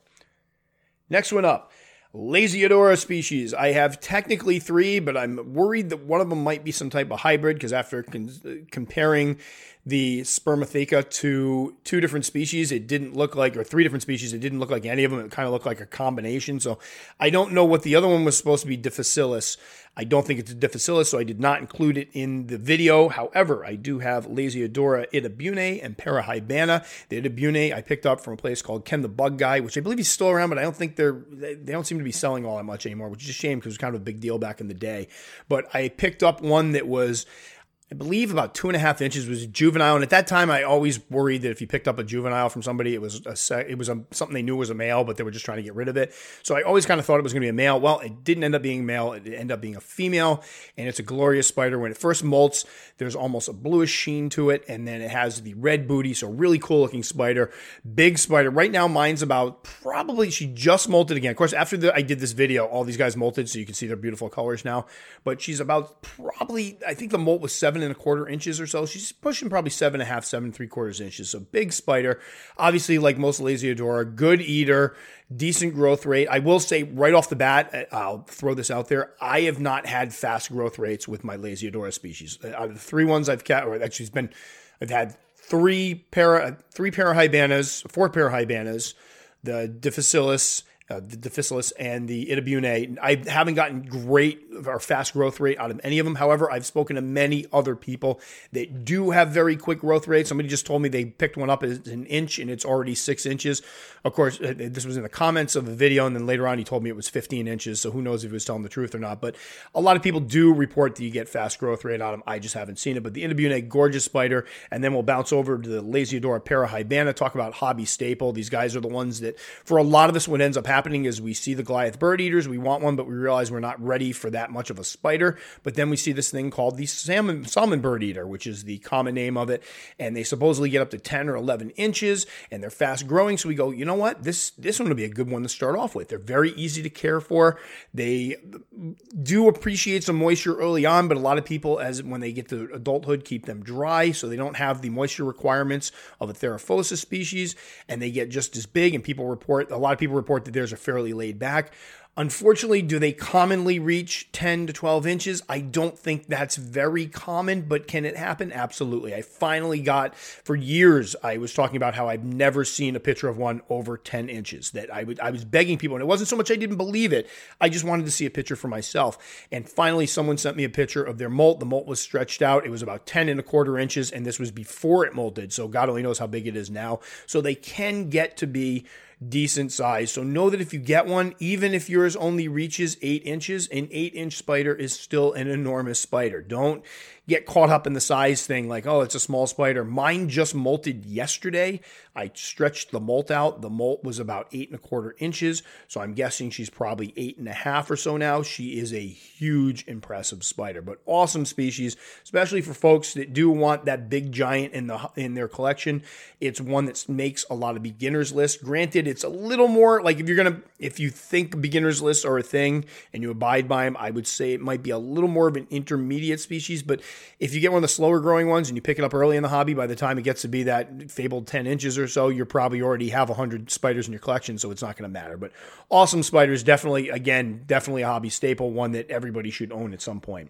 Next one up, Lasiodora species. I have technically three, but I'm worried that one of them might be some type of hybrid because after con- comparing the Spermatheca to two different species, it didn't look like, or three different species, it didn't look like any of them. It kind of looked like a combination. So I don't know what the other one was supposed to be, Difficilis. I don't think it's a Difficilis, so I did not include it in the video. However, I do have Lasiodora itabune and Parahybana. The itabune I picked up from a place called Ken the Bug Guy, which I believe he's still around, but I don't think they're, they don't seem to be selling all that much anymore, which is a shame because it was kind of a big deal back in the day. But I picked up one that was, I believe about two and a half inches, was juvenile. And at that time, I always worried that if you picked up a juvenile from somebody, it was a, it was a, something they knew was a male, but they were just trying to get rid of it. So I always kind of thought it was going to be a male. Well, it didn't end up being male. It ended up being a female, and it's a glorious spider. When it first molts, there's almost a bluish sheen to it, and then it has the red booty. So really cool looking spider, big spider. Right now, mine's about probably, she just molted again. Of course, after the, I did this video, all these guys molted, so you can see their beautiful colors now. But she's about probably, I think the molt was seven and a quarter inches or so. She's pushing probably seven and a half, seven, three quarters inches. So big spider. Obviously, like most Lasiodora, good eater, decent growth rate. I will say right off the bat, I'll throw this out there. I have not had fast growth rates with my Lasiodora species. Out of the three ones I've got, or actually it's been, I've had three para, three Parahybanas, four Parahybanas, the Difficilis, Uh, the Difficilis and the itabune. I haven't gotten great or fast growth rate out of any of them. However, I've spoken to many other people that do have very quick growth rates. Somebody just told me they picked one up as an inch and it's already six inches. Of course, this was in the comments of the video, and then later on he told me it was fifteen inches, so who knows if he was telling the truth or not. But a lot of people do report that you get fast growth rate out of them. I just haven't seen it. But the itabune, gorgeous spider, and then we'll bounce over to the Lasiodora Parahybana, talk about hobby staple. These guys are the ones that, for a lot of us, what ends up happening is we see the Goliath bird eaters, we want one, but we realize we're not ready for that much of a spider. But then we see this thing called the salmon, salmon bird eater, which is the common name of it, and they supposedly get up to ten or eleven inches, and they're fast growing. So we go, you know what, this this one would be a good one to start off with. They're very easy to care for. They do appreciate some moisture early on, but a lot of people, as when they get to adulthood, keep them dry, so they don't have the moisture requirements of a Theraphosa species, and they get just as big. And people report, a lot of people report that theirs are fairly laid back. Unfortunately, do they commonly reach ten to twelve inches? I don't think that's very common, but can it happen? Absolutely. I finally got, for years, I was talking about how I've never seen a picture of one over ten inches. That I would, I was begging people, and it wasn't so much I didn't believe it, I just wanted to see a picture for myself. And finally, someone sent me a picture of their molt. The molt was stretched out. It was about ten and a quarter inches, and this was before it molted, so God only knows how big it is now. So they can get to be decent size. So know that if you get one, even if yours only reaches eight inches, an eight inch spider is still an enormous spider. Don't get caught up in the size thing like, oh, it's a small spider. Mine just molted yesterday. I stretched the molt out. The molt was about eight and a quarter inches. So I'm guessing she's probably eight and a half or so now. She is a huge, impressive spider, but awesome species, especially for folks that do want that big giant in the in their collection. It's one that makes a lot of beginners lists. Granted, it's a little more like if you're going to, if you think beginners lists are a thing and you abide by them, I would say it might be a little more of an intermediate species. But if you get one of the slower growing ones and you pick it up early in the hobby, by the time it gets to be that fabled ten inches or so, you're probably already have one hundred spiders in your collection, so it's not going to matter. But awesome spiders, definitely, again, definitely a hobby staple, one that everybody should own at some point.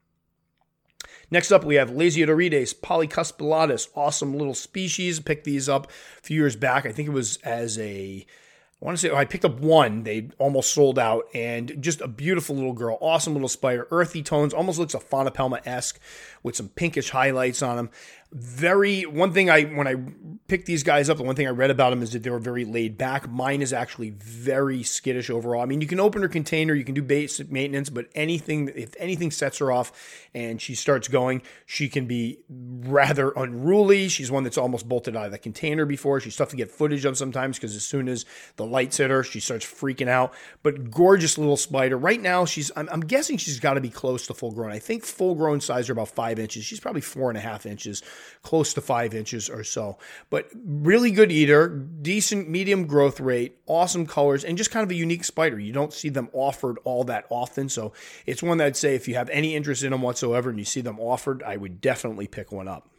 Next up, we have Lasiodorides polycuspillatus. Awesome little species. Picked these up a few years back. I think it was as a I want to say, oh, I picked up one. They almost sold out, and just a beautiful little girl, awesome little spider, earthy tones, almost looks a Faunopelma-esque with some pinkish highlights on them. Very, one thing I, when I picked these guys up, the one thing I read about them is that they were very laid back. Mine is actually very skittish overall. I mean, you can open her container, you can do basic maintenance, but anything, if anything sets her off and she starts going, she can be rather unruly. She's one that's almost bolted out of the container before. She's tough to get footage of sometimes because as soon as the lights hit her, she starts freaking out. But gorgeous little spider. Right now, she's, I'm, I'm guessing she's got to be close to full grown. I think full grown size are about five inches. She's probably four and a half inches. Close to five inches or so. But really good eater, decent medium growth rate, awesome colors, and just kind of a unique spider. You don't see them offered all that often. So it's one that I'd say if you have any interest in them whatsoever and you see them offered, I would definitely pick one up.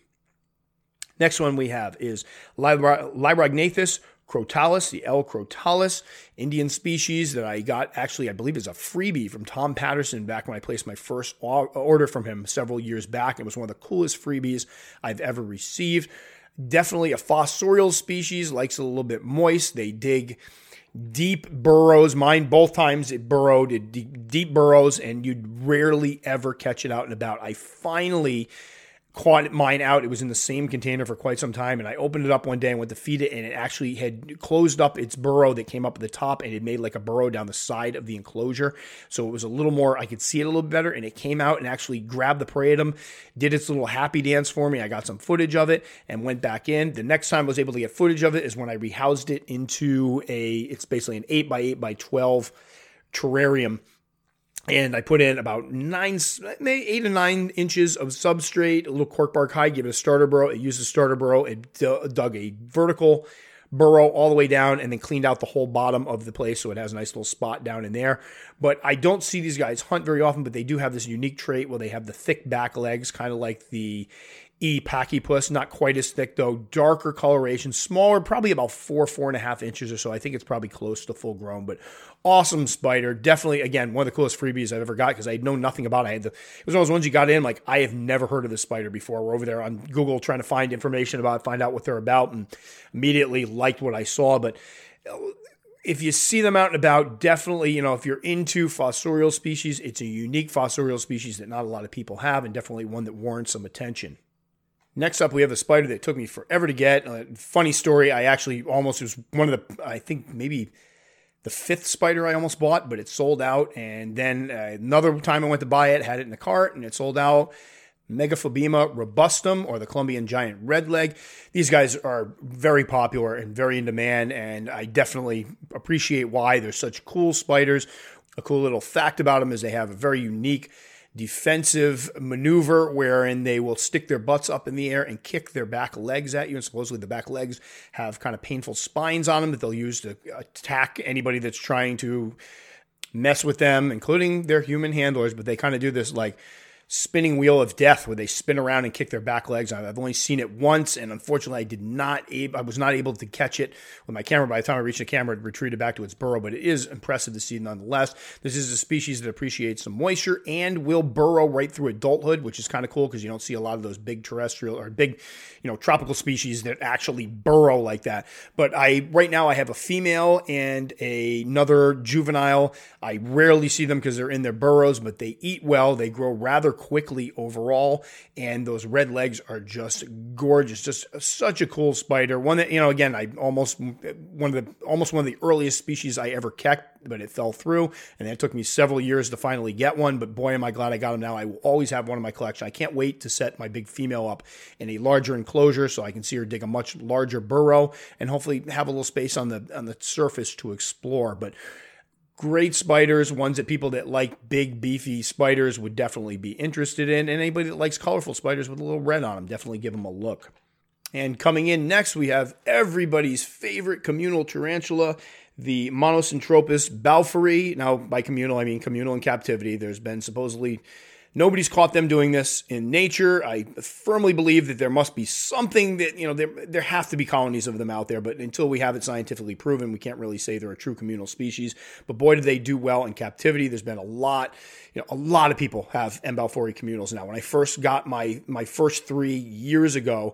Next one we have is Librognathus crotalis, the L. crotalis, Indian species that I got, actually, I believe is a freebie from Tom Patterson back when I placed my first order from him several years back. It was one of the coolest freebies I've ever received. Definitely a fossorial species, likes it a little bit moist. They dig deep burrows. Mine, both times it burrowed, it deep, deep burrows, and you'd rarely ever catch it out and about. I finally caught mine out. It was in the same container for quite some time, and I opened it up one day and went to feed it, and it actually had closed up its burrow that came up at the top, and it made like a burrow down the side of the enclosure. So it was a little more, I could see it a little better, and it came out and actually grabbed the prey at him, did its little happy dance for me. I got some footage of it and went back in. The next time I was able to get footage of it is when I rehoused it into a, it's basically an eight by eight by twelve terrarium. And I put in about nine, maybe eight to nine inches of substrate, a little cork bark hide, give it a starter burrow. It used a starter burrow. It dug a vertical burrow all the way down and then cleaned out the whole bottom of the place. So it has a nice little spot down in there. But I don't see these guys hunt very often, but they do have this unique trait where they have the thick back legs, kind of like the E. pachypus, not quite as thick though, darker coloration, smaller, probably about four, four and a half inches or so. I think it's probably close to full grown, but awesome spider. Definitely, again, one of the coolest freebies I've ever got because I know nothing about it. I had the, it was one of those ones you got in, like, I have never heard of this spider before. We're over there on Google trying to find information about it, find out what they're about, and immediately liked what I saw. But if you see them out and about, definitely, you know, if you're into fossorial species, it's a unique fossorial species that not a lot of people have, and definitely one that warrants some attention. Next up, we have a spider that took me forever to get. Uh, funny story, I actually almost, it was one of the, I think maybe the fifth spider I almost bought, but it sold out. And then uh, another time I went to buy it, had it in the cart, and it sold out. Megaphobema robustum, or the Colombian giant redleg. These guys are very popular and very in demand, and I definitely appreciate why. They're such cool spiders. A cool little fact about them is they have a very unique defensive maneuver wherein they will stick their butts up in the air and kick their back legs at you. And supposedly the back legs have kind of painful spines on them that they'll use to attack anybody that's trying to mess with them, including their human handlers. But they kind of do this like spinning wheel of death where they spin around and kick their back legs. I've only seen it once, and unfortunately I did not ab- I was not able to catch it with my camera. By the time I reached the camera, it retreated back to its burrow, but it is impressive to see nonetheless. This is a species that appreciates some moisture and will burrow right through adulthood, which is kind of cool because you don't see a lot of those big terrestrial or big, you know, tropical species that actually burrow like that. But I right now I have a female and a, another juvenile. I rarely see them because they're in their burrows, but they eat well. They grow rather quickly overall, and those red legs are just gorgeous. Just such a cool spider. One that, you know, again, I almost one of the almost one of the earliest species I ever kept, but it fell through, and it took me several years to finally get one. But boy, am I glad I got them now. I will always have one in my collection. I can't wait to set my big female up in a larger enclosure so I can see her dig a much larger burrow and hopefully have a little space on the on the surface to explore. But great spiders, ones that people that like big, beefy spiders would definitely be interested in. And anybody that likes colorful spiders with a little red on them, definitely give them a look. And coming in next, we have everybody's favorite communal tarantula, the Monocentropas balfouri. Now, by communal, I mean communal in captivity. There's been supposedly nobody's caught them doing this in nature. I firmly believe that there must be something that, you know, there there have to be colonies of them out there, but until we have it scientifically proven, we can't really say they're a true communal species. But boy, do they do well in captivity. There's been a lot, you know, a lot of people have M. balfouri communals now. When I first got my my first three years ago,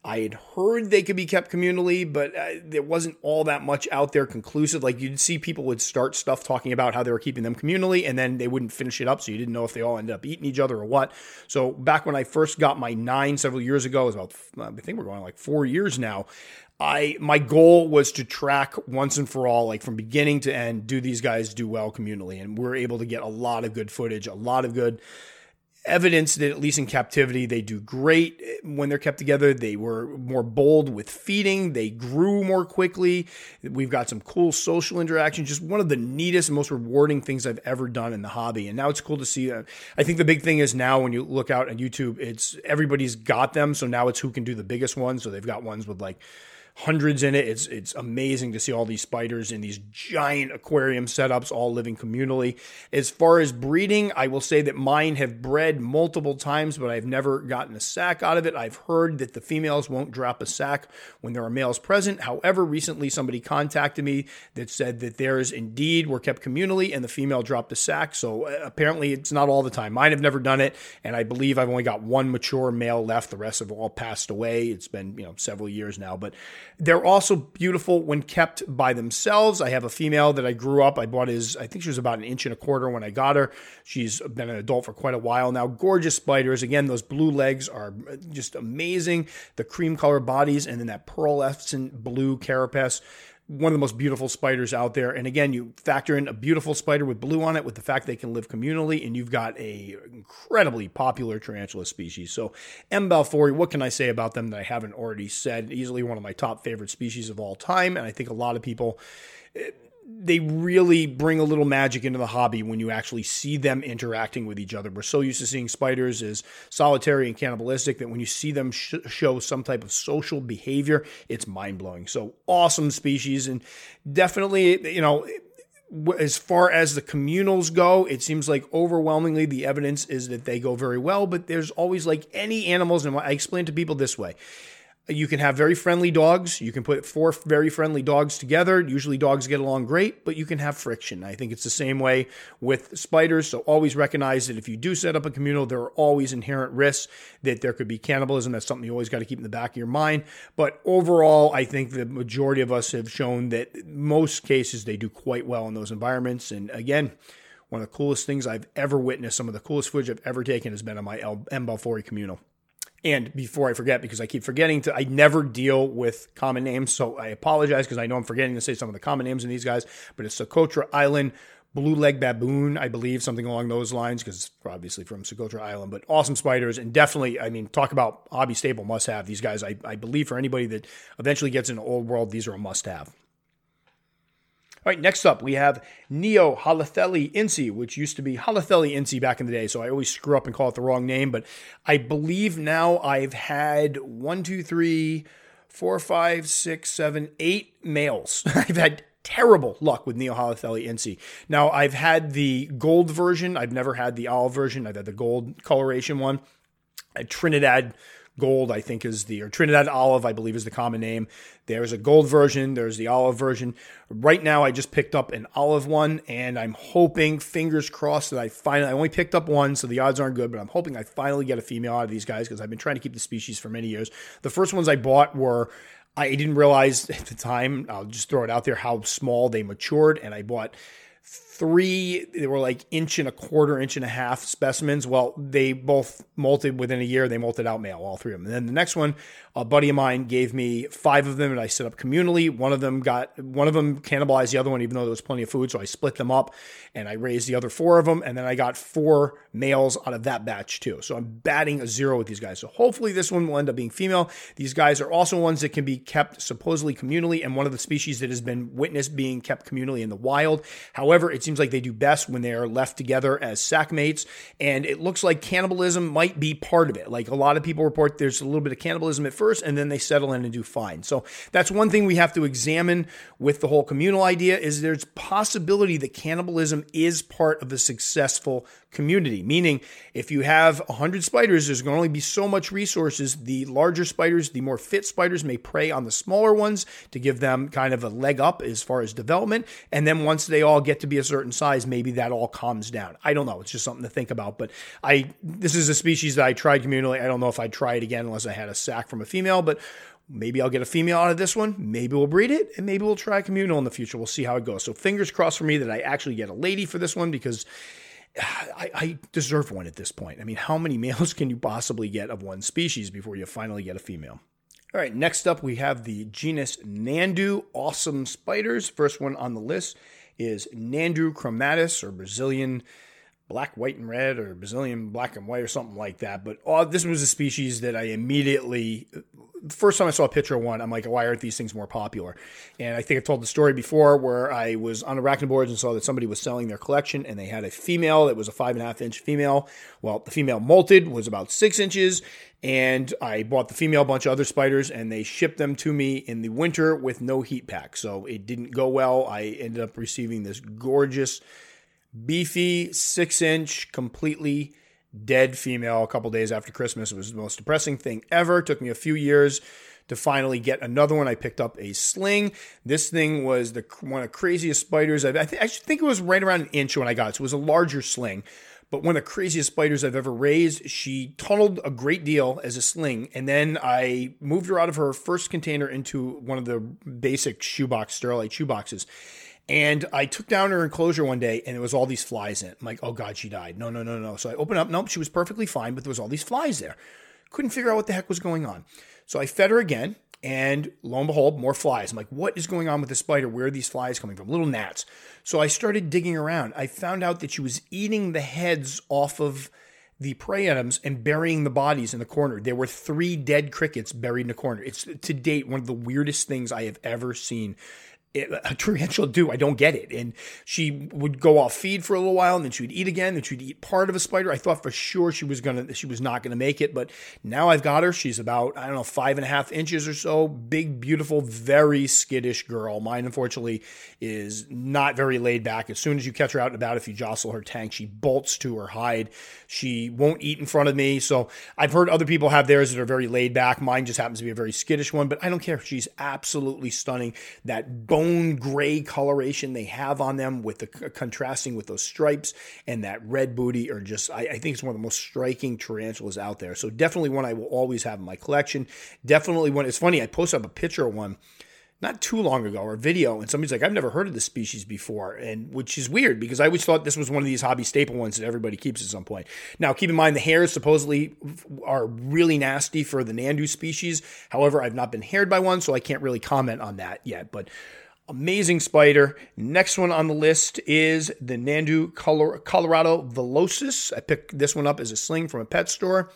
I had heard they could be kept communally, but uh, there wasn't all that much out there conclusive. Like you'd see people would start stuff talking about how they were keeping them communally, and then they wouldn't finish it up, so you didn't know if they all ended up eating each other or what. So back when I first got my nine several years ago, it was about, I think we're going like four years now, I my goal was to track once and for all, like from beginning to end, do these guys do well communally? And we're able to get a lot of good footage, a lot of good evidence that at least in captivity, they do great when they're kept together. They were more bold with feeding. They grew more quickly. We've got some cool social interaction. Just one of the neatest and most rewarding things I've ever done in the hobby. And now it's cool to see. Uh, I think the big thing is now when you look out on YouTube, it's everybody's got them. So now it's who can do the biggest ones. So they've got ones with like hundreds in it. It's it's amazing to see all these spiders in these giant aquarium setups, all living communally. As far as breeding, I will say that mine have bred multiple times, but I've never gotten a sac out of it. I've heard that the females won't drop a sac when there are males present. However, recently somebody contacted me that said that theirs indeed were kept communally and the female dropped a sac. So apparently it's not all the time. Mine have never done it, and I believe I've only got one mature male left. The rest have all passed away. It's been, you know, several years now, but they're also beautiful when kept by themselves. I have a female that I grew up. I bought his, I think she was about an inch and a quarter when I got her. She's been an adult for quite a while now. Gorgeous spiders. Again, those blue legs are just amazing. The cream color bodies and then that pearlescent blue carapace. One of the most beautiful spiders out there. And again, you factor in a beautiful spider with blue on it with the fact they can live communally, and you've got a incredibly popular tarantula species. So M. balfouri, what can I say about them that I haven't already said? Easily one of my top favorite species of all time. And I think a lot of people, they really bring a little magic into the hobby when you actually see them interacting with each other. We're so used to seeing spiders as solitary and cannibalistic that when you see them sh- show some type of social behavior, it's mind-blowing. So awesome species, and definitely, you know, as far as the communals go, it seems like overwhelmingly the evidence is that they go very well, but there's always, like any animals, and I explain to people this way. You can have very friendly dogs. You can put four very friendly dogs together. Usually dogs get along great, but you can have friction. I think it's the same way with spiders. So always recognize that if you do set up a communal, there are always inherent risks that there could be cannibalism. That's something you always got to keep in the back of your mind. But overall, I think the majority of us have shown that most cases they do quite well in those environments. And again, one of the coolest things I've ever witnessed, some of the coolest footage I've ever taken has been on my M. balfouri communal. And before I forget, because I keep forgetting to, I never deal with common names, so I apologize because I know I'm forgetting to say some of the common names in these guys, but it's Socotra Island blue leg baboon, I believe, something along those lines, because it's obviously from Socotra Island, but awesome spiders. And definitely, I mean, talk about hobby staple must have. These guys, I, I believe for anybody that eventually gets into Old World, these are a must have. All right, next up, we have Neo Halothele Incy, which used to be Halothele Incy back in the day, so I always screw up and call it the wrong name, but I believe now I've had one, two, three, four, five, six, seven, eight males. I've had terrible luck with Neo Halothele Incy. Now, I've had the gold version. I've never had the olive version. I've had the gold coloration one. A Trinidad Gold, I think, is the, or Trinidad Olive, I believe, is the common name. There's a gold version. There's the olive version. Right now, I just picked up an olive one, and I'm hoping, fingers crossed, that I finally, I only picked up one, so the odds aren't good, but I'm hoping I finally get a female out of these guys, because I've been trying to keep the species for many years. The first ones I bought were, I didn't realize at the time, I'll just throw it out there, how small they matured, and I bought three, they were like inch and a quarter, inch and a half specimens. Well, they both molted within a year. They molted out male, all three of them. And then the next one, a buddy of mine gave me five of them, and I set up communally. One of them got, one of them cannibalized the other one, even though there was plenty of food. So I split them up, and I raised the other four of them. And then I got four males out of that batch too. So I'm batting a zero with these guys. So hopefully this one will end up being female. These guys are also ones that can be kept supposedly communally, and one of the species that has been witnessed being kept communally in the wild. However, it seems like they do best when they are left together as sack mates, and it looks like cannibalism might be part of it. Like a lot of people report there's a little bit of cannibalism at first, and then they settle in and do fine. So that's one thing we have to examine with the whole communal idea, is there's possibility that cannibalism is part of a successful community, meaning if you have one hundred spiders, there's going to only be so much resources. The larger spiders, the more fit spiders may prey on the smaller ones to give them kind of a leg up as far as development. And then once they all get to be a certain size, maybe that all calms down. I don't know. It's just something to think about. But I this is a species that I tried communally. I don't know if I'd try it again unless I had a sack from a female, but maybe I'll get a female out of this one. Maybe we'll breed it, and maybe we'll try communal in the future. We'll see how it goes. So fingers crossed for me that I actually get a lady for this one, because I, I deserve one at this point. I mean, how many males can you possibly get of one species before you finally get a female? All right, next up we have the genus Nhandu, awesome spiders. First one on the list is Nhandu chromatus, or Brazilian black, white, and red, or Brazilian black and white, or something like that. But oh, this was a species that I immediately, the first time I saw a picture of one, I'm like, why aren't these things more popular? And I think I've told the story before where I was on Arachnoboards and saw that somebody was selling their collection, and they had a female that was a five and a half inch female. Well, the female molted was about six inches, and I bought the female a bunch of other spiders, and they shipped them to me in the winter with no heat pack. So it didn't go well. I ended up receiving this gorgeous, beefy, six-inch, completely dead female a couple days after Christmas. It was the most depressing thing ever. It took me a few years to finally get another one. I picked up a sling. This thing was the one of the craziest spiders I've... I, th- I think it was right around an inch when I got it, so it was a larger sling. But one of the craziest spiders I've ever raised. She tunneled a great deal as a sling, and then I moved her out of her first container into one of the basic shoebox, Sterilite shoeboxes. And I took down her enclosure one day, and there was all these flies in it. I'm like, oh, God, she died. No, no, no, no. So I opened up. Nope, she was perfectly fine, but there was all these flies there. Couldn't figure out what the heck was going on. So I fed her again, and lo and behold, more flies. I'm like, what is going on with this spider? Where are these flies coming from? Little gnats. So I started digging around. I found out that she was eating the heads off of the prey items and burying the bodies in the corner. There were three dead crickets buried in the corner. It's, to date, one of the weirdest things I have ever seen a tarantula do. I don't get it. And she would go off feed for a little while, and then she would eat again, then she'd eat part of a spider. I thought for sure she was gonna, she was not gonna make it, but now I've got her. She's about, I don't know, five and a half inches or so. Big, beautiful, very skittish girl. Mine, unfortunately, is not very laid back. As soon as you catch her out and about, if you jostle her tank, she bolts to her hide. She won't eat in front of me. So I've heard other people have theirs that are very laid back. Mine just happens to be a very skittish one, but I don't care. She's absolutely stunning. That bone gray coloration they have on them, with the contrasting with those stripes and that red booty, are just, I, I think it's one of the most striking tarantulas out there. So definitely one I will always have in my collection. Definitely one. It's funny, I posted up a picture of one not too long ago, or a video, and somebody's like, I've never heard of this species before, and which is weird because I always thought this was one of these hobby staple ones that everybody keeps at some point. Now, keep in mind, the hairs supposedly are really nasty for the Nhandu species. However, I've not been haired by one, so I can't really comment on that yet, but amazing spider. Next one on the list is the Nhandu Colorado Velocis. I picked this one up as a sling from a pet store.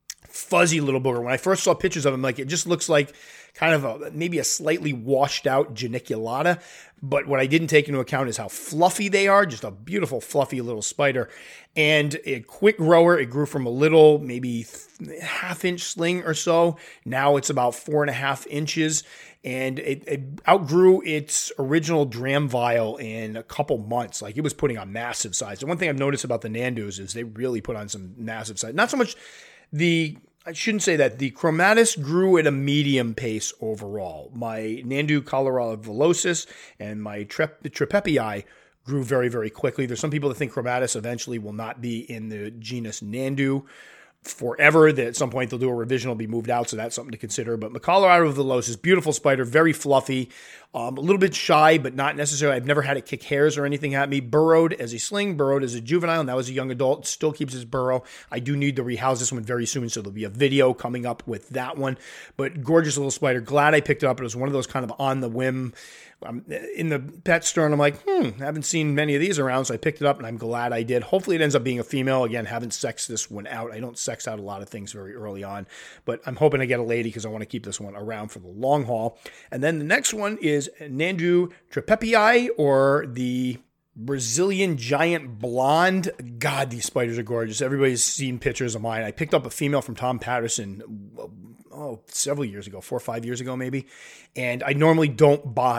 Fuzzy little booger. When I first saw pictures of him, like, it just looks like kind of a maybe a slightly washed out geniculata. But what I didn't take into account is how fluffy they are. Just a beautiful, fluffy little spider. And a quick grower. It grew from a little, maybe half inch sling or so. Now it's about four and a half inches. And it, it outgrew its original dram vial in a couple months. Like, it was putting on massive size. The one thing I've noticed about the Nhandus is they really put on some massive size. Not so much the, I shouldn't say that. The chromatus grew at a medium pace overall. My Nhandu Colorado Velocis and my Trep- Tripepii grew very, very quickly. There's some people that think chromatus eventually will not be in the genus Nhandu forever, that at some point they'll do a revision, will be moved out, so that's something to consider. But my Colorado Velocis, beautiful spider, very fluffy, um, a little bit shy, but not necessarily. I've never had it kick hairs or anything at me. Burrowed as a sling, burrowed as a juvenile, and that was a young adult. Still keeps his burrow. I do need to rehouse this one very soon, so there'll be a video coming up with that one. But gorgeous little spider. Glad I picked it up. It was one of those kind of on the whim. I'm in the pet store, and I'm like, hmm, I haven't seen many of these around, so I picked it up, and I'm glad I did. Hopefully it ends up being a female. Again, haven't sexed this one out. I don't sex out a lot of things very early on, but I'm hoping to get a lady because I want to keep this one around for the long haul. And then the next one is Nhandu Tripepii, or the Brazilian giant blonde. God, these spiders are gorgeous. Everybody's seen pictures of mine. I picked up a female from Tom Patterson, oh, several years ago, four or five years ago maybe. And I normally don't buy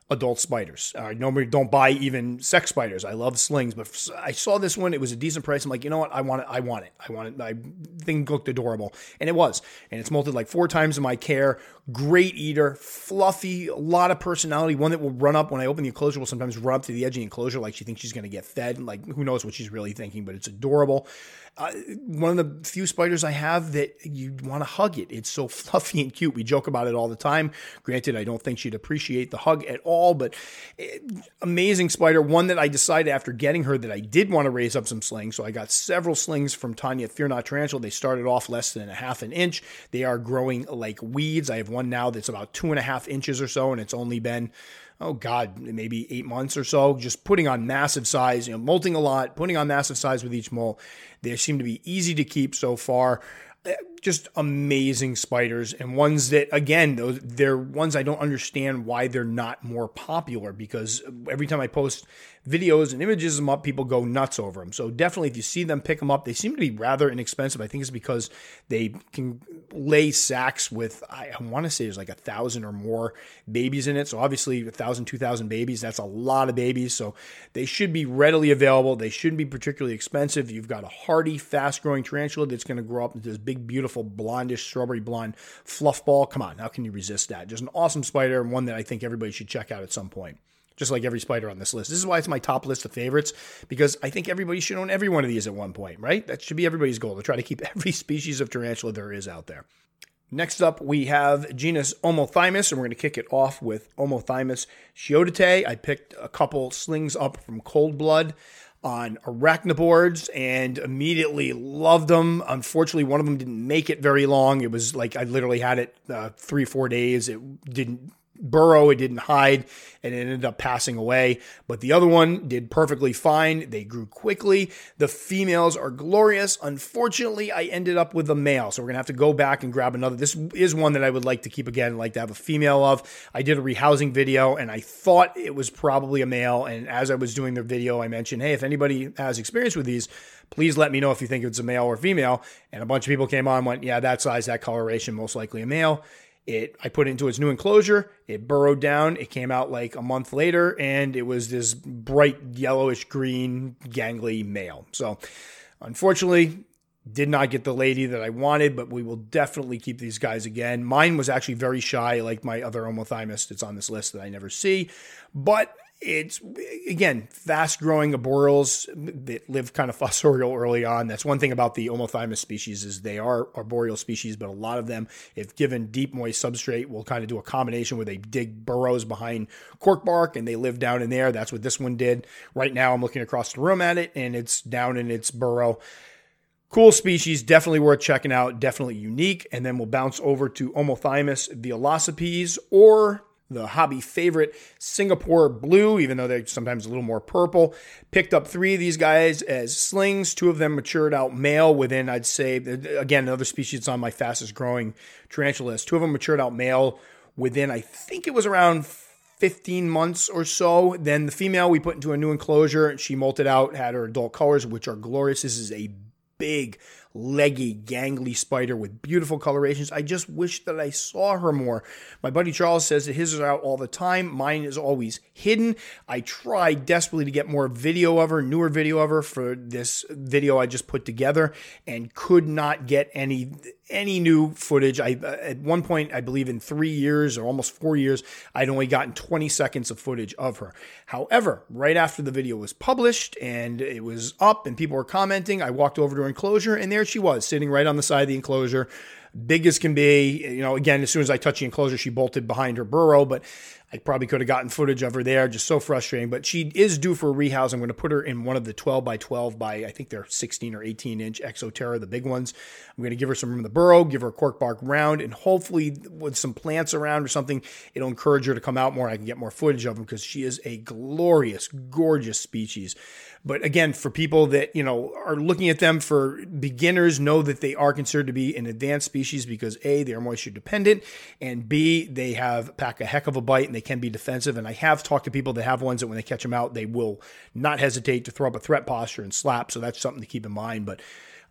adult spiders. I normally don't buy even sex spiders. I love slings, but I saw this one. It was a decent price. I'm like, you know what? I want it. I want it. I want it. I think looked adorable. And it was. And it's molted like four times in my care. Great eater, fluffy, a lot of personality. One that will run up when I open the enclosure, will sometimes run up to the edge of the enclosure like she thinks she's going to get fed. Like, who knows what she's really thinking, but it's adorable. Uh, one of the few spiders I have that you want to hug it. It's so fluffy and cute. We joke about it all the time. Granted, I don't think she'd appreciate the hug at all, but it, amazing spider. One that I decided after getting her that I did want to raise up some slings. So I got several slings from Tanya at Fear Not Tarantula. They started off less than a half an inch. They are growing like weeds. I have one now that's about two and a half inches or so, and it's only been oh God, maybe eight months or so, just putting on massive size, you know, molting a lot, putting on massive size with each molt. They seem to be easy to keep so far. Just amazing spiders, and ones that, again, those they're ones I don't understand why they're not more popular, because every time I post videos and images of them up, people go nuts over them. So definitely, if you see them, pick them up. They seem to be rather inexpensive. I think it's because they can lay sacks with, I want to say there's like a thousand or more babies in it. So obviously a thousand, two thousand babies, that's a lot of babies. So they should be readily available. They shouldn't be particularly expensive. You've got a hardy, fast-growing tarantula that's going to grow up into this big, beautiful, blondish, strawberry blonde fluff ball. Come on, how can you resist that? Just an awesome spider, and one that I think everybody should check out at some point. Just like every spider on this list. This is why it's my top list of favorites, because I think everybody should own every one of these at one point, right? That should be everybody's goal, to try to keep every species of tarantula there is out there. Next up, we have genus Omothymus, and we're going to kick it off with Omothymus chiodate. I picked a couple slings up from Cold Blood on arachnoboards and immediately loved them. Unfortunately, one of them didn't make it very long. It was like I literally had it uh, three, four days. It didn't burrow, it didn't hide, and it ended up passing away. But the other one did perfectly fine. They grew quickly. The females are glorious. Unfortunately, I ended up with a male, so we're going to have to go back and grab another. This is one that I would like to keep again, like to have a female of. I did a rehousing video, and I thought it was probably a male, and as I was doing the video, I mentioned, hey, if anybody has experience with these, please let me know if you think it's a male or female. And a bunch of people came on and went, yeah, that size, that coloration, most likely a male. It, I put it into its new enclosure. It burrowed down. It came out like a month later, and it was this bright yellowish green, gangly male. So, unfortunately, did not get the lady that I wanted, but we will definitely keep these guys again. Mine was actually very shy, like my other Omothymus that's on this list that I never see. But it's, again, fast-growing arboreals that live kind of fossorial early on. That's one thing about the Omothymus species, is they are arboreal species, but a lot of them, if given deep, moist substrate, will kind of do a combination where they dig burrows behind cork bark and they live down in there. That's what this one did. Right now, I'm looking across the room at it, and it's down in its burrow. Cool species, definitely worth checking out, definitely unique. And then we'll bounce over to Omothymus velocipes, or the hobby favorite Singapore blue, even though they're sometimes a little more purple. Picked up three of these guys as slings. Two of them matured out male within, I'd say, again, another species that's on my fastest growing tarantula list. Two of them matured out male within, I think it was around fifteen months or so. Then the female we put into a new enclosure. She molted out, had her adult colors, which are glorious. This is a big, leggy, gangly spider with beautiful colorations. I just wish that I saw her more. My buddy Charles says that his are out all the time. Mine is always hidden. I tried desperately to get more video of her, newer video of her for this video I just put together, and could not get any any new footage. I at one point, I believe in three years or almost four years, I'd only gotten twenty seconds of footage of her. However, right after the video was published and it was up and people were commenting, I walked over to her enclosure, and there she was, sitting right on the side of the enclosure, big as can be. You know, again, as soon as I touched the enclosure, she bolted behind her burrow, but I probably could have gotten footage of her there. Just so frustrating. But she is due for a rehouse. I'm going to put her in one of the twelve by twelve by, I think they're sixteen or eighteen inch Exoterra, the big ones. I'm going to give her some room in the burrow, give her a cork bark round, and hopefully with some plants around or something, it'll encourage her to come out more. I can get more footage of them, because she is a glorious, gorgeous species. But again, for people that, you know, are looking at them, for beginners, know that they are considered to be an advanced species, because A, they are moisture dependent, and B, they have pack a heck of a bite and they can be defensive. And I have talked to people that have ones that when they catch them out, they will not hesitate to throw up a threat posture and slap. So that's something to keep in mind. But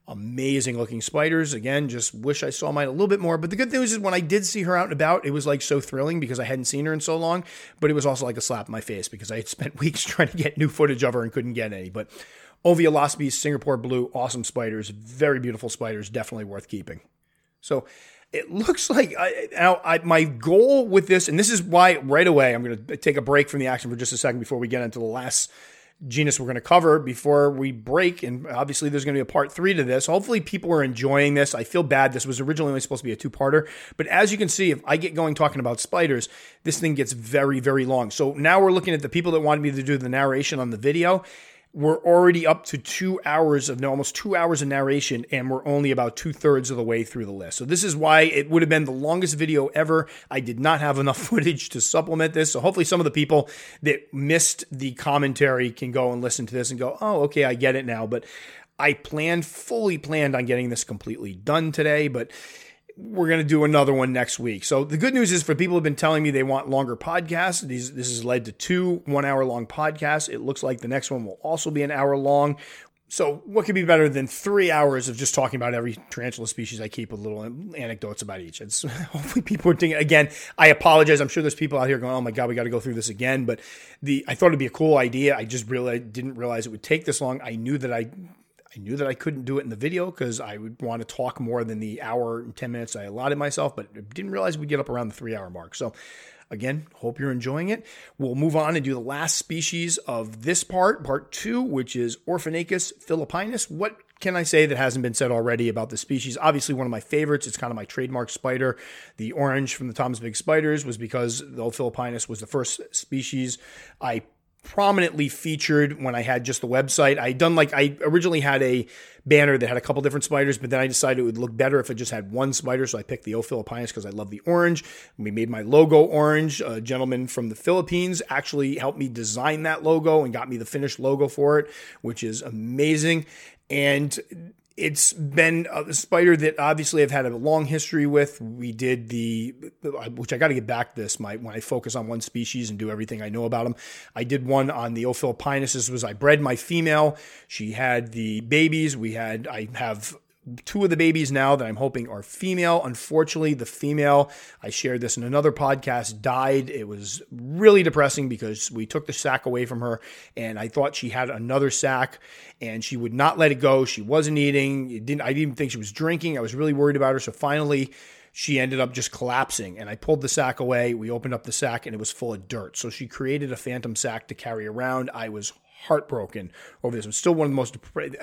Amazing looking spiders. Again, just wish I saw mine a little bit more. But the good news is when I did see her out and about, it was like so thrilling because I hadn't seen her in so long. But it was also like a slap in my face because I had spent weeks trying to get new footage of her and couldn't get any. But Oviolospes, Singapore blue, awesome spiders. Very beautiful spiders. Definitely worth keeping. So it looks like I, now I, my goal with this, and this is why right away I'm going to take a break from the action for just a second before we get into the last genus we're going to cover before we break. And obviously there's going to be a part three to this. Hopefully people are enjoying this. I feel bad. This was originally only supposed to be a two-parter, but as you can see, if I get going talking about spiders, this thing gets very, very long. So now we're looking at the people that wanted me to do the narration on the video. We're already up to two hours of, no, almost two hours of narration, and we're only about two thirds of the way through the list. So this is why it would have been the longest video ever. I did not have enough footage to supplement this. So hopefully some of the people that missed the commentary can go and listen to this and go, oh, okay, I get it now. But I planned, fully planned on getting this completely done today, but we're going to do another one next week. So the good news is for people who have been telling me they want longer podcasts, these, this has led to two one-hour long podcasts. It looks like the next one will also be an hour long. So what could be better than three hours of just talking about every tarantula species I keep with little anecdotes about each? It's hopefully people are thinking, again, I apologize. I'm sure there's people out here going, oh my God, we got to go through this again. But the I thought it'd be a cool idea. I just really didn't realize it would take this long. I knew that I I knew that I couldn't do it in the video because I would want to talk more than the hour and ten minutes I allotted myself, but I didn't realize we'd get up around the three hour mark. So again, hope you're enjoying it. We'll move on and do the last species of this part, part two, which is Orphanachus philippinus. What can I say that hasn't been said already about the species? Obviously, one of my favorites. It's kind of my trademark spider. The orange from the Tom's Big Spiders was because the O. philippinus was the first species I prominently featured when I had just the website. I done like I originally had a banner that had a couple different spiders, but then I decided it would look better if it just had one spider. So I picked the O. philippinus because I love the orange. We made my logo orange. A gentleman from the Philippines actually helped me design that logo and got me the finished logo for it, which is amazing. And it's been a spider that obviously I've had a long history with. We did the, which I got to get back to this, my, when I focus on one species and do everything I know about them. I did one on the O. philippinus. This was, I bred my female. She had the babies. We had, I have two of the babies now that I'm hoping are female. Unfortunately, the female, I shared this in another podcast, died. It was really depressing because we took the sack away from her and I thought she had another sack and she would not let it go. She wasn't eating. It didn't, I didn't even think she was drinking. I was really worried about her. So finally, she ended up just collapsing and I pulled the sack away. We opened up the sack and it was full of dirt. So she created a phantom sack to carry around. I was heartbroken over this. It's still one of the most,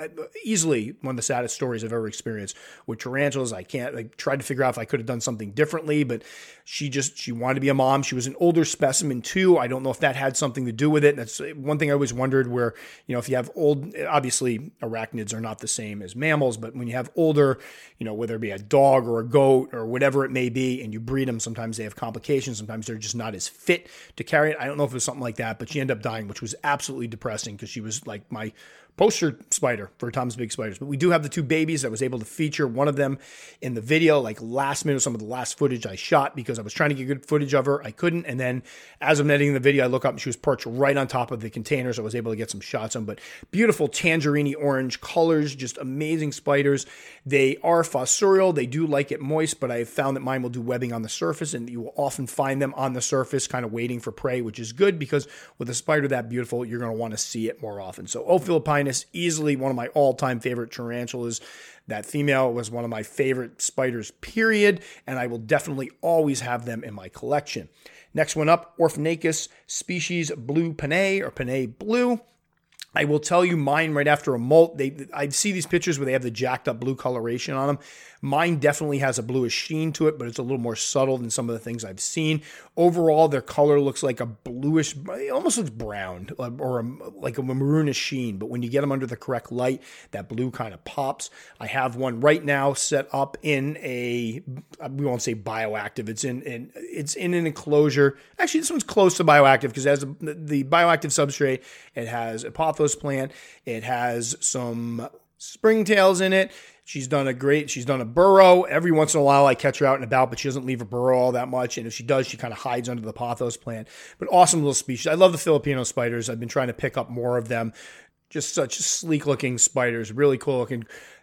easily one of the saddest stories I've ever experienced with tarantulas. I can't, I tried to figure out if I could have done something differently, but she just, she wanted to be a mom. She was an older specimen too. I don't know if that had something to do with it. That's one thing I always wondered where, you know, if you have old, obviously arachnids are not the same as mammals, but when you have older, you know, whether it be a dog or a goat or whatever it may be, and you breed them, sometimes they have complications. Sometimes they're just not as fit to carry it. I don't know if it was something like that, but she ended up dying, which was absolutely depressing because she was like my poster spider for Tom's Big Spiders. But we do have the two babies. I was able to feature one of them in the video, like last minute, some of the last footage I shot because I was trying to get good footage of her. I couldn't. And then as I'm editing the video, I look up and she was perched right on top of the container. So I was able to get some shots on, but beautiful tangerine orange colors, just amazing spiders. They are fossorial. They do like it moist, but I have found that mine will do webbing on the surface and you will often find them on the surface kind of waiting for prey, which is good because with a spider that beautiful, you're going to want to see it more often. So O. philippinus, easily one of my all-time favorite tarantulas. That female was one of my favorite spiders, period, and I will definitely always have them in my collection. Next one up, Orphanachus species blue Panay or Panay blue. I will tell you mine right after a molt. They, I see these pictures where they have the jacked up blue coloration on them. Mine definitely has a bluish sheen to it, but it's a little more subtle than some of the things I've seen. Overall, their color looks like a bluish, it almost looks brown or a, like a maroonish sheen. But when you get them under the correct light, that blue kind of pops. I have one right now set up in a, we won't say bioactive. It's in, in it's in an enclosure. Actually, this one's close to bioactive because it has a, the bioactive substrate. It has a pothos plant. It has some springtails in it. She's done a great, she's done a burrow. Every once in a while I catch her out and about, but she doesn't leave a burrow all that much. And if she does, she kind of hides under the pothos plant. But awesome little species. I love the Filipino spiders. I've been trying to pick up more of them. Just such sleek looking spiders, really cool looking.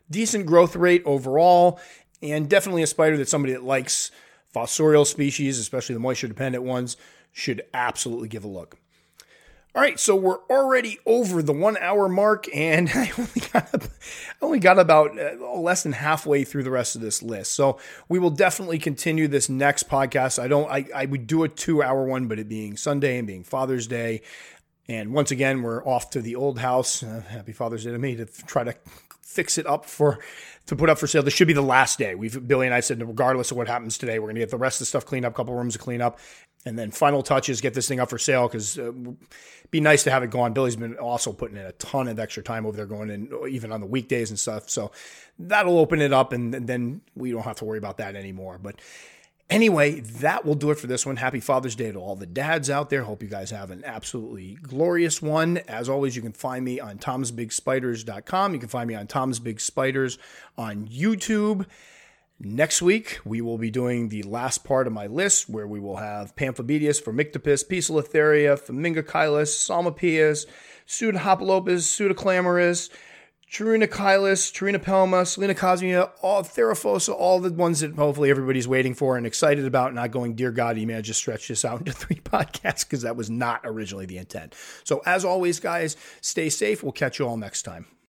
decent growth rate overall, and definitely a spider that somebody that likes fossorial species, especially the moisture-dependent ones, should absolutely give a look. All right, so we're already over the one-hour mark, and I only got, I only got about uh, less than halfway through the rest of this list. So we will definitely continue this next podcast. I don't. I, I would do a two-hour one, but it being Sunday and being Father's Day, and once again, we're off to the old house. Uh, happy Father's Day to me to try to fix it up for to put up for sale. This should be the last day. We've Billy and I said, regardless of what happens today, we're going to get the rest of the stuff cleaned up, a couple rooms to clean up, and then final touches, get this thing up for sale because uh, it'd be nice to have it gone. Billy's been also putting in a ton of extra time over there, going in even on the weekdays and stuff. So that'll open it up, and, and then we don't have to worry about that anymore. But anyway, that will do it for this one. Happy Father's Day to all the dads out there. Hope you guys have an absolutely glorious one. As always, you can find me on toms big spiders dot com. You can find me on Tom's Big Spiders on YouTube. Next week, we will be doing the last part of my list where we will have Pamphobedius, Formictopus, Poecilotheria, Famingocylus, Psalmopoeus, Pseudohopalopus, Pseudoclamoris, Turrinocylus, Turrinopelma, Selenocosmia, all Therafosa, all the ones that hopefully everybody's waiting for and excited about, not going, dear God, you may have just stretched this out into three podcasts because that was not originally the intent. So as always, guys, stay safe. We'll catch you all next time.